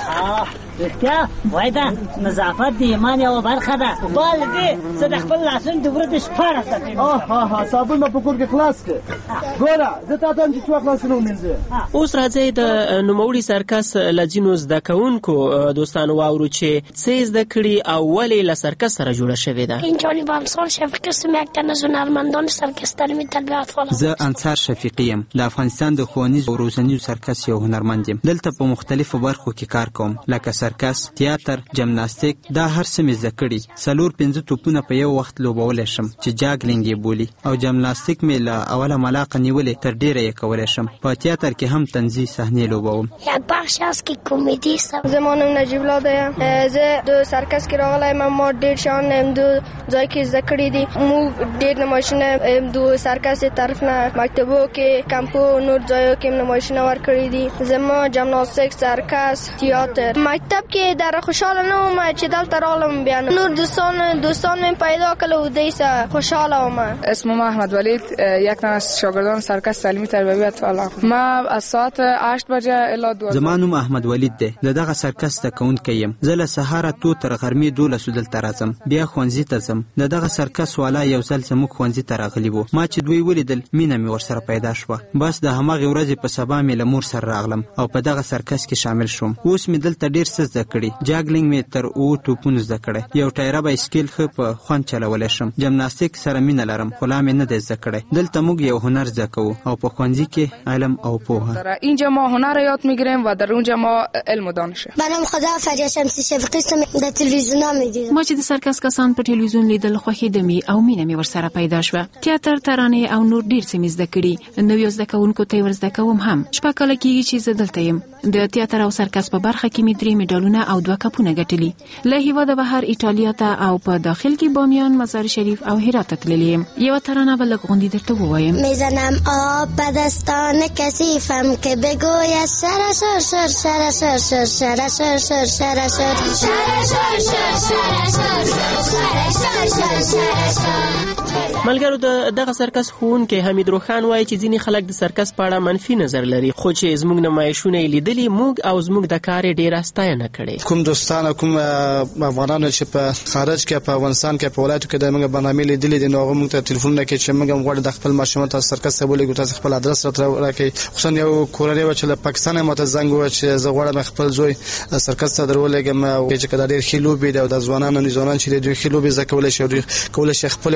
رښتیا وایي دا نظافت د ایمان یوه برخه ده. بل دې زه د خپل لاسونو د ورځې شپاړس دقیقې ها ها صابون به په کور کې خلاص کړې. ګوره زه تا ته وایم چې څو وخت لاسونه ومینځې. اوس راځئ د نوموړي سرکس له ځینو زده کوونکو دوستانو واورو چې څه زده کړي او ولې له سرکس سره جوړه شوې ده. اینجانی با امثال شفیقی یک تن از هنرمندان سرکس تعلیمی تربیت فعال. زه انصار شفیقی یم. د افغانستان د ښوونیز او روزنیز سرکس یو هنرمند یم. دلته په مختلفو برخو کې کار کوم لکه سرکس، تیاتر، جمناستیک. دا هر څه مې زده کړي. څلور پنځه توپونه په یو وخت لوبولی شم چې جاګلینګ یې بولي، او جمناستیک مې له اوله ملاقه نیولې تر ډیره یې کولی شم. په تیاتر کې هم طنزي صحنې لوبوم. یک بخش هست که کمدی است. زه نوم نجیب الله ده. زه د سرکس کې راغلی یم. ما ډیر شان دو ځای کې زده کړي دي. موږ ډیر نمایشونه دو سرکس طرف نه مکتبو کې، کمپو، نور ځایو کې نمایشونه ورکړي دي. زما جمناستیک، سرکس، تیاتر. مکتب کې در خوشحاله نه وم چې دلته راغلم. بیا نور دوستان دوستان من پیدا کړل و دې سره خوشحاله وم. اسمم احمد ولید، یک تن از شاگردان سرکس تعلیمی تربیت فعال. ما از ساعت هشت بجه الی دو. زما نوم احمد ولید دی. د دغه سرکس ته کوونکی یم. زه له سهاره تو تر غرمې دولسو دلته راځم، بیا ښوونځي ته ځم. د دغه سرکس والا یو ځل زموږ ښوونځي ته راغلی وو. ما چې دوی ولیدل مینه مې ورسره پیدا شوه. بس د هماغې ورځې په سبا مې له مور سره راغلم او په دغه سرکس کې شامل شوم. اوس مې دلته ډیر څه زده کړي. جاګلینګ مې تر اوو توپونو زده کړی. یو ټایره بایسکل ښه په خوند چلولی شم. جمناستیک سره مینه لرم خو لا مې نه دی زده کړی. دلته موږ یو هنر زده کوو او په ښوونځي کې علم او پوهه. در اینجا ما هنر یاد میگیریم و در اونجا ما علم و دانش. بنام خدا فریا شمسی شفیقی سم د تلویزیون میدیدم. ما چې د سرکس کسان په ټلویزیون لیدل خوښیده مې او مینه مې ورسره پیدا شوه. تیاتر، ترانې او نور ډیر څه مې زده کړي. نویو زده کوونکو ته یې ور زده کوم هم. شپږ کاله کېږي چې زه دلته یم. د تیاتر او سرکس په برخه کې مې درې مډالونه او دوه کپونه ګټلي. له هیواده بهر ایټالیا ته او په داخل کې بامیان، مزار شریف او هرات ته تللی یم. یوه ترانه به لږ غوندې درته ووایم. میزنم آب به دستان کثیفم که بگوید سراسر سر سراسر سر سراسر سر سراسر ملګرو د دغه سرکس ښوونکی حمید روخان وایي چې ځینې خلک د سرکس په اړه منفي نظر لري، خو چې زموږ نمایشونه یې لیدلي موږ او زموږ د کار یې ډېره ستاینه کړې. کوم دوستان کوم افغانانو چې په خارج کې په افغانستان کې په ولایتو کې د موږ برنامې لیدلې دي، نو هغه موږ ته ټلیفونونه کوي چې موږ هم غواړو د خپل ماشومان ته سرکس ته بولېږو، تاسو خپل ادرس راته راکړئ. خصوصا یو کورنۍ وه چې له پاکستانه ماته زنګ ووهه چې زه غواړم خپل زوی سرکس ته درولېږم، چې که دا ډېر ښې لوبې دي او د ځوانانو ځوانان چې دوی ښې لوبې زده کولی شي او دوی کولی شي خپل هنر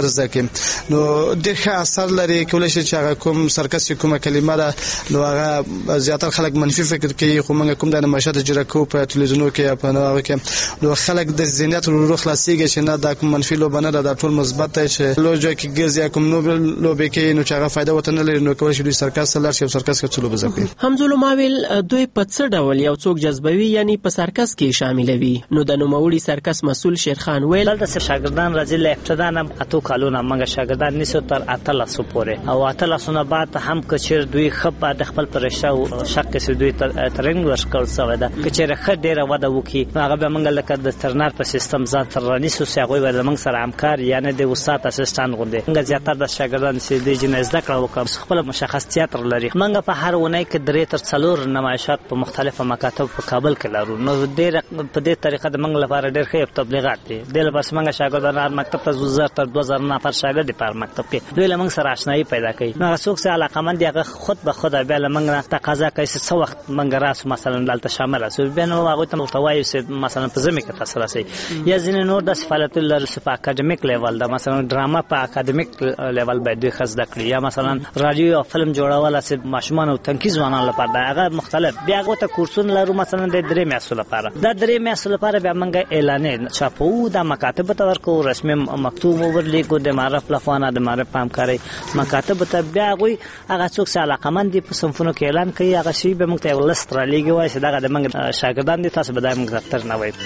زده کړي نو ډېر ښه اثر لري. کولای شي چې هغه کوم سرکس کومه کلمه ده نو هغه زیاتره خلک منفي فکر کوي، خو موږ کوم د نمایشات اجرا کوو په تلویزیونونو کې یا په نوو کې نو خلک د ذهنیت ورو خلاصيږي چې نه دا کوم منفي لوبه نه ده، دا ټول مثبت دی چې لوجا کې ګرځي یا کوم نو لوبه کې نو چې هغه فائدہ وته نه لري نو کولای شي دوی سرکس لار شي سرکس کې څلو بزکوي. حمزه ماویل دوی په څه ډول یو څوک جذبوي یعنی په سرکس کې شاملوي؟ نو د نوموړي سرکس مسول شیرخان ویل دلته شاګردان راځي له ابتدا نه اتو کالونه موږ شاګردان نیسو تر اتلسو پورې او اتلسونه بعد هم کچیر دوی خپ د خپل پرشته او شک کې دوی ترنګ ورکړ سوی ده کچیر خ ډیره وده وکي هغه به موږ لکه د ترنار په سیستم ځان تر رانیسو سیغوي ول موږ سره همکار یعنی د استاد اسسټان غونډه موږ زیاتره د شاګردان سي د جنز د کړه وکړ خپل مشخص تیاتر لري. موږ په هر ونه کې درې تر څلور نمایشات په مختلفو مکاتب په کابل کې لرو نو ډیر په دې طریقه د موږ لپاره ډیر ښه تبلیغات دي. د لپاره موږ شاګردان مکتب ته زوزر تر دوه زره نفر شاګرد په مکتب کې دوی له موږ سره آشنایی پیدا کوي. نو څوک چې علاقمند هغه خود به خود بیا له موږ تقاضا کوي چې څو وخت موږ راسو مثلا دلته شامل اوسو بیا نو هغه ته متوایي چې مثلا په زمي کې تاسو راسي یا ځینې نور د فعالیت لري په اکیډمیک لیول دا مثلا ډراما په اکیډمیک لیول باندې دوی خاص دکړي یا مثلا رادیو او فلم جوړول چې ماشومان او تنکیز ځوانان لپاره هغه مختلف بیا هغه ته کورسونه لرو مثلا د درې میاشتو لپاره دا درې میاشتو لپاره بیا موږ اعلان چاپو د مکاتب ته ورکو رسمي مکتوب ورلیکو د معرف لفانه د معرف همکاري مکاتب ته بیا غوي هغه څوک چې علاقمند دي په صنفونو کې اعلان کوي هغه شی به موږ ته ولست را لګي وای چې دا د موږ شاګردان دي تاسو به دایم تر نه وای.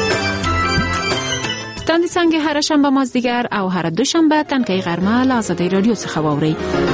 تاندې څنګه هر شنبه مازدیګر او هر دوشنبه تنکي غرمه له آزادۍ رادیو څخه واورئ.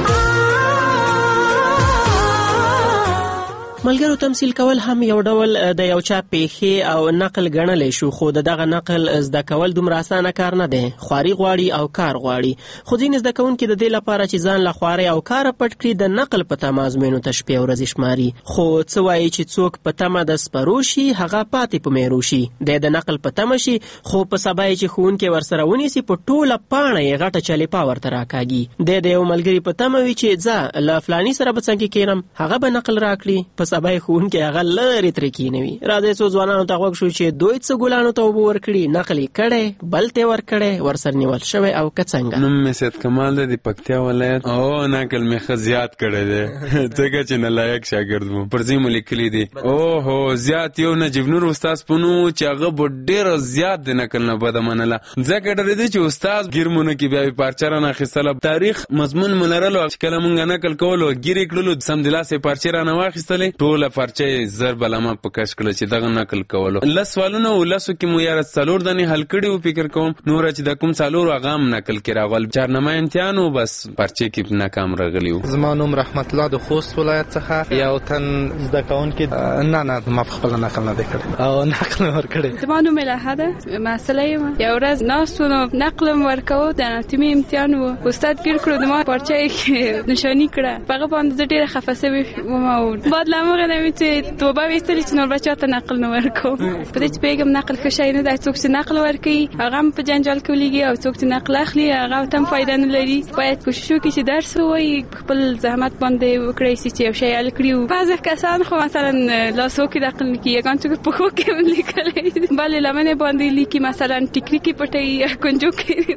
ملګرو تمثيل کول هم یو ډول د یو چا پیخي او نقل غنل شو خو دغه نقل زده کول دومره اسانه کار نه دی. خواري غواړي او کار غواړي. خو ځین زده کوونکي د دې لپاره چې ځان له خواري او کار پټ کړي د نقل په تمازمنو تشبيه او رزش ماري. خو څه وایي چې څوک په تمه د سپروشي هغه پاتې په میروشي د د نقل په تمشي خو په سبا چې خون کې ورسره ونیسي په ټوله پاڼه یې غټه چلی پاور تر راکاږي. د د یو ملګری په تمه وی چې ځا له فلاني سره به څنګه کېنم هغه به نقل راکړي په سبا خون کې هغه لری تر کېنوي. راځي څو ځوانانو ته وګ شو چې دوی څه ګلانو ته وبور کړی نقلی کړي بلته ور کړي ورسره نیول شوی او کڅنګ. نوم می سید کمال دی پکتیا ولایت او نقل می خ زیات کړي دی څنګه چې نلایق شاګرد مو پرځي مو لیکلي دي او هو زیات یو نجیب نور استاد پونو چې هغه ډېر زیات دی نقل نه بد منله ځکه ډېر دی چې استاد ګرمونه کې بیا پارچره نه خستله تاریخ مضمون منرلو چې کله مونږ نقل کولو ګری کړلو سم دلاسه پارچره نه واخستلې ټوله پرچې زر بلما پکښ کړل چې دغه نقل کولو لس سوالونه ولسو کې مو یاره څلور دنه حل کړي او فکر کوم نور چې د کوم څلور اغام نقل کړي راغل چارنامه امتحانو بس پرچې کې ناکام راغلیو. زما نوم رحمت الله د خوست ولایت څخه یو تن زده کوونکې نه نه ما خپل نقل نه کړی او نقل ور کړی. زما نوم ملحه ده مسئله یو ورځ ناستونو نقل ورکو د اناتومي امتحان وو استاد ګیر کړو د ما پرچې کې نشانی کړه هغه باندې ډېر خفاسه وم او بعد لامغه نه چې توبه وستل چې نور بچا ته نقل نه ورکو په دې چې پیغام نقل خشای نه د څوک چې نقل ورکي هغه په جنجال کې لګي او څوک چې نقل اخلي هغه تم فائدہ نه لري. باید کوشش وکړي چې درس وایي خپل زحمت باندې وکړي چې یو شی حل کړي. بعض کسان خو مثلا لاسو کې نقل نه کوي هغه چې په خو کې لیکل bale لمنه باندې لیکي مثلا ټیکنیکی پټي کنجو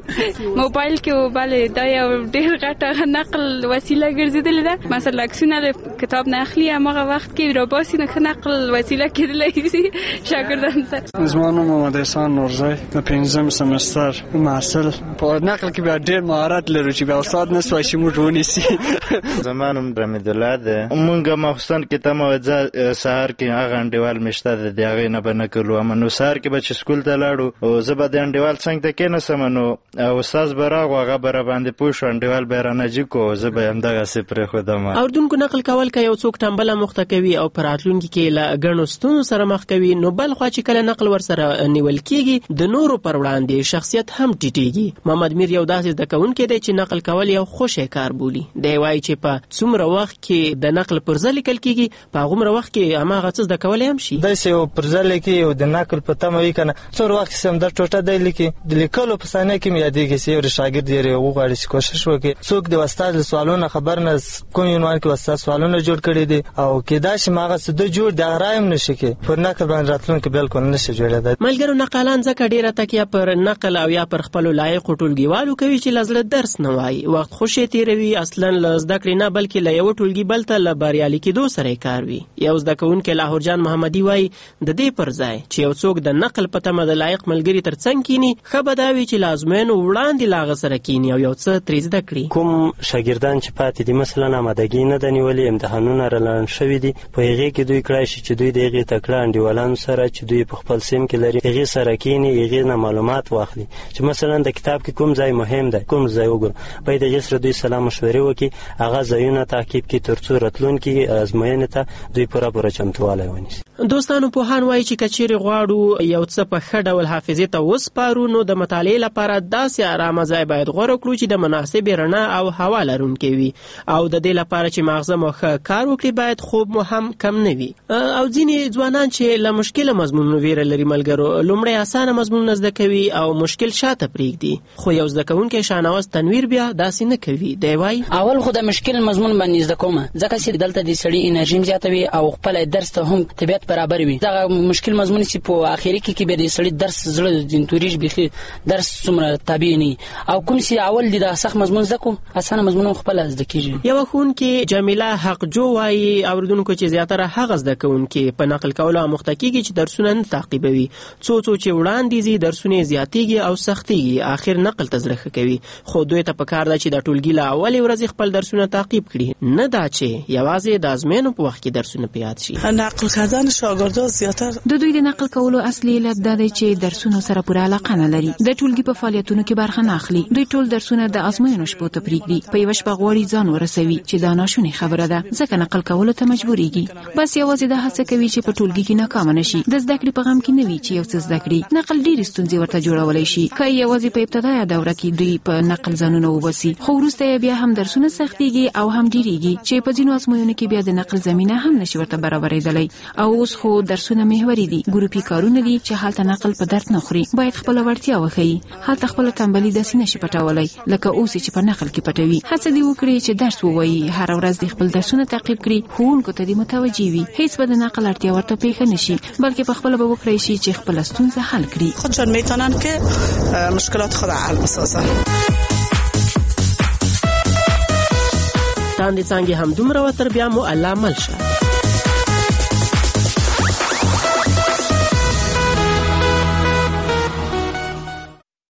کې موبایل کې bale دا یو ډېر غټه نقل وسیله ګرځیدل ده مثلا اکسونه کتاب نه اخلي هغه وخت کې روباسي نه نقل وسیله کېدلای شي شاګردان ته. زما نوم محمد احسان نورزی د پنځم سمستر محصل په نقل کې بیا ډېر مهارت لرو چې بیا استاد نه سوای شي موږ ونیسي. زما نوم رمید الله ده مونږه مخصوصا کې تمه وځه سهار کې هغه انډیوال مشته ده دی هغه نه بنه کولو امنو سهار کې بچ سکول ته لاړو او زه به د انډیوال څنګه ته کې نه سمنو او استاد براغ هغه بر باندې پوښ انډیوال بیرانه جی کو زه به هم دغه سپره خدامه. اردن کو نقل کول کا یو څوک ټمبله مخته کوي او پراتلونکي کې لا غنو ستونو سره مخ کوي نو بل خو چې کله نقل ور سره نیول کیږي د نورو پر وړاندې شخصیت هم ټیټیږي. محمد میر یو داسې د کون کې دی چې نقل کول یو خوشی کار بولی دی وایي چې په څومره وخت کې د نقل پر ځل لیکل کیږي په هغه وخت کې هغه څه د کول هم شي. د سیو پر ځل کې او د نقل په تمه وی کنه څور وخت سم د ټوټه دی لیکي د لیکلو په ثانیه کې یادېږي چې یو شاګرد یې وغواړي چې کوشش وکړي څوک د استاد سوالونو خبر نه کوم عنوان کې استاد سوالونه کتابونه جوړ کړي دي او کدا چې ماغه څه د جوړ د رایم نشي کې پر نقل باندې راتلونکي بالکل نشي جوړېدای. ملګرو نقلان ځکه ډیره تکیه پر نقل او یا پر خپل لایق ټولګیوالو کوي چې لزله درس نه وایي، وخت خوشي تیروي، اصلا لزده کړي نه بلکې له یو ټولګي بل ته ل بریالي کېدو سره کار وي. یو زده کوونکی لاهور جان محمدي وایي د دې پر ځای چې یو څوک د نقل په تمه د لایق ملګري ترڅنګ کینی ښه به دا وي چې لازمینو وړاندې لاغه سره کینی او یو څه ترې زده کړي. کوم شاګردان چې پاتې دي مثلا آمادګي نه ده نیولې، امتحانونه رالان شوي دي، په هغې کې دوی کړای شي چې دوی د هغې تکړه انډیوالانو سره چې دوی په خپل سیم کې لري هغې سره کینی، هغې نه معلومات واخلي چې مثلا د کتاب کې کوم ځای مهم دی، کوم ځای وګورو، باید هغې سره دوی سلا مشورې وکړي، هغه ځایونه تعقیب کړي تر څو راتلونکي ازموینې ته دوی پوره پوره چمتووالی ونیسي. دوستانو پوهان وایي چې کچېرې غواړو یو څه په ښه ډول حافظې ته وسپارو نو د مطالعې لپاره داسې ارامه ځای باید غوره کړو چې د مناسبې رڼا او هوا لرونکی وي او د دې لپاره چې ماغزه مو ښه کار وکړي باید خوب مو هم کم نه وي. او ځینې ځوانان چې له مشکله مضمونونو ویره لري ملګرو لومړی اسانه مضمونونه زده کوي او مشکل شاته پرېږدي، خو یو زده کوونکی شاهنواز تنویر بیا داسې نه کوي. دی وایي اول خو د مشکل مضمون باندې زده کوم ځکه چې دلته د سړي انرژي زیاته وي او خپل درس ته هم طبیعت برابر وي. دا مشکل مضمون چې په اخري کې کې به د سړي درس زړه جنتوريش بيخي درس څومره طبيعي نه او کوم چې اول د سخت مضمون زده کو اسانه مضمون خپل زده کیږي. یو خون کې جمیله حق جو وایي اوردونکو چې زیاتره هغه زده کوونکي په نقل کولو مخته کیږي چې درسونه نه تعقیبوي، څو څو چې وړاندې زی درسونه زیاتېږي او سختېږي اخر نقل تزرخه کوي. خو دوی ته پکار ده چې د ټولګي له اولې ورځې خپل درسونه تعقیب کړي، نه دا چې یوازې د ازمینو په وخت کې درسونه په یاد شي. نقل کردن شاګردان زیاتر د دوی د نقل کولو اصلي علت دا دی چې درسونه سره پوره علاقه نه لري، د ټولګي په فعالیتونو کې برخه نه اخلي. دوی ټول درسونه د ازموینو شپو ته پرېږدي، په یوه شپه غواړي ځان ورسوي چې دا ناشونې خبره ده، ځکه نقل کولو ته مجبورېږي. بس یوازې دا هڅه کوي چې په ټولګي کې ناکامه نه شي، د زده کړې په غم کې نه وي چې یو څه زده کړي. نقل ډېرې ستونزې ورته جوړولی شي که یوازې په ابتدایه دوره کې دوی په نقل ځانونه وباسي، خو وروسته یې بیا هم درسونه سختېږي او هم ډېرېږي چې په ځینو ازموینو کې بیا د نقل زمینه هم نشي ورته برابرېدلی. او اوس خو درسونه محوري دي، ګروپي کارونه دي چې هلته نقل په درد نه خوري، باید خپله وړتیا وښیي. هلته خپله تنبلي داسې نشي پټولی لکه اوس چې په نقل کې پټوي. هڅه دې وکړي چې درس ووایي، هره ورځ دې خپل درسونه تعقیب کړي، ښوونکو ته دې متوجه وي، هیڅ به د نقل اړتیا ورته پیښه نشي بلکې په خپله به وکړی شي چې خپله ستونزه حل کړي. خودشان میتونن که مشکلات خود حل بسازن. تاندې څانګې هم دومره و تر بیا مو الله مل شه.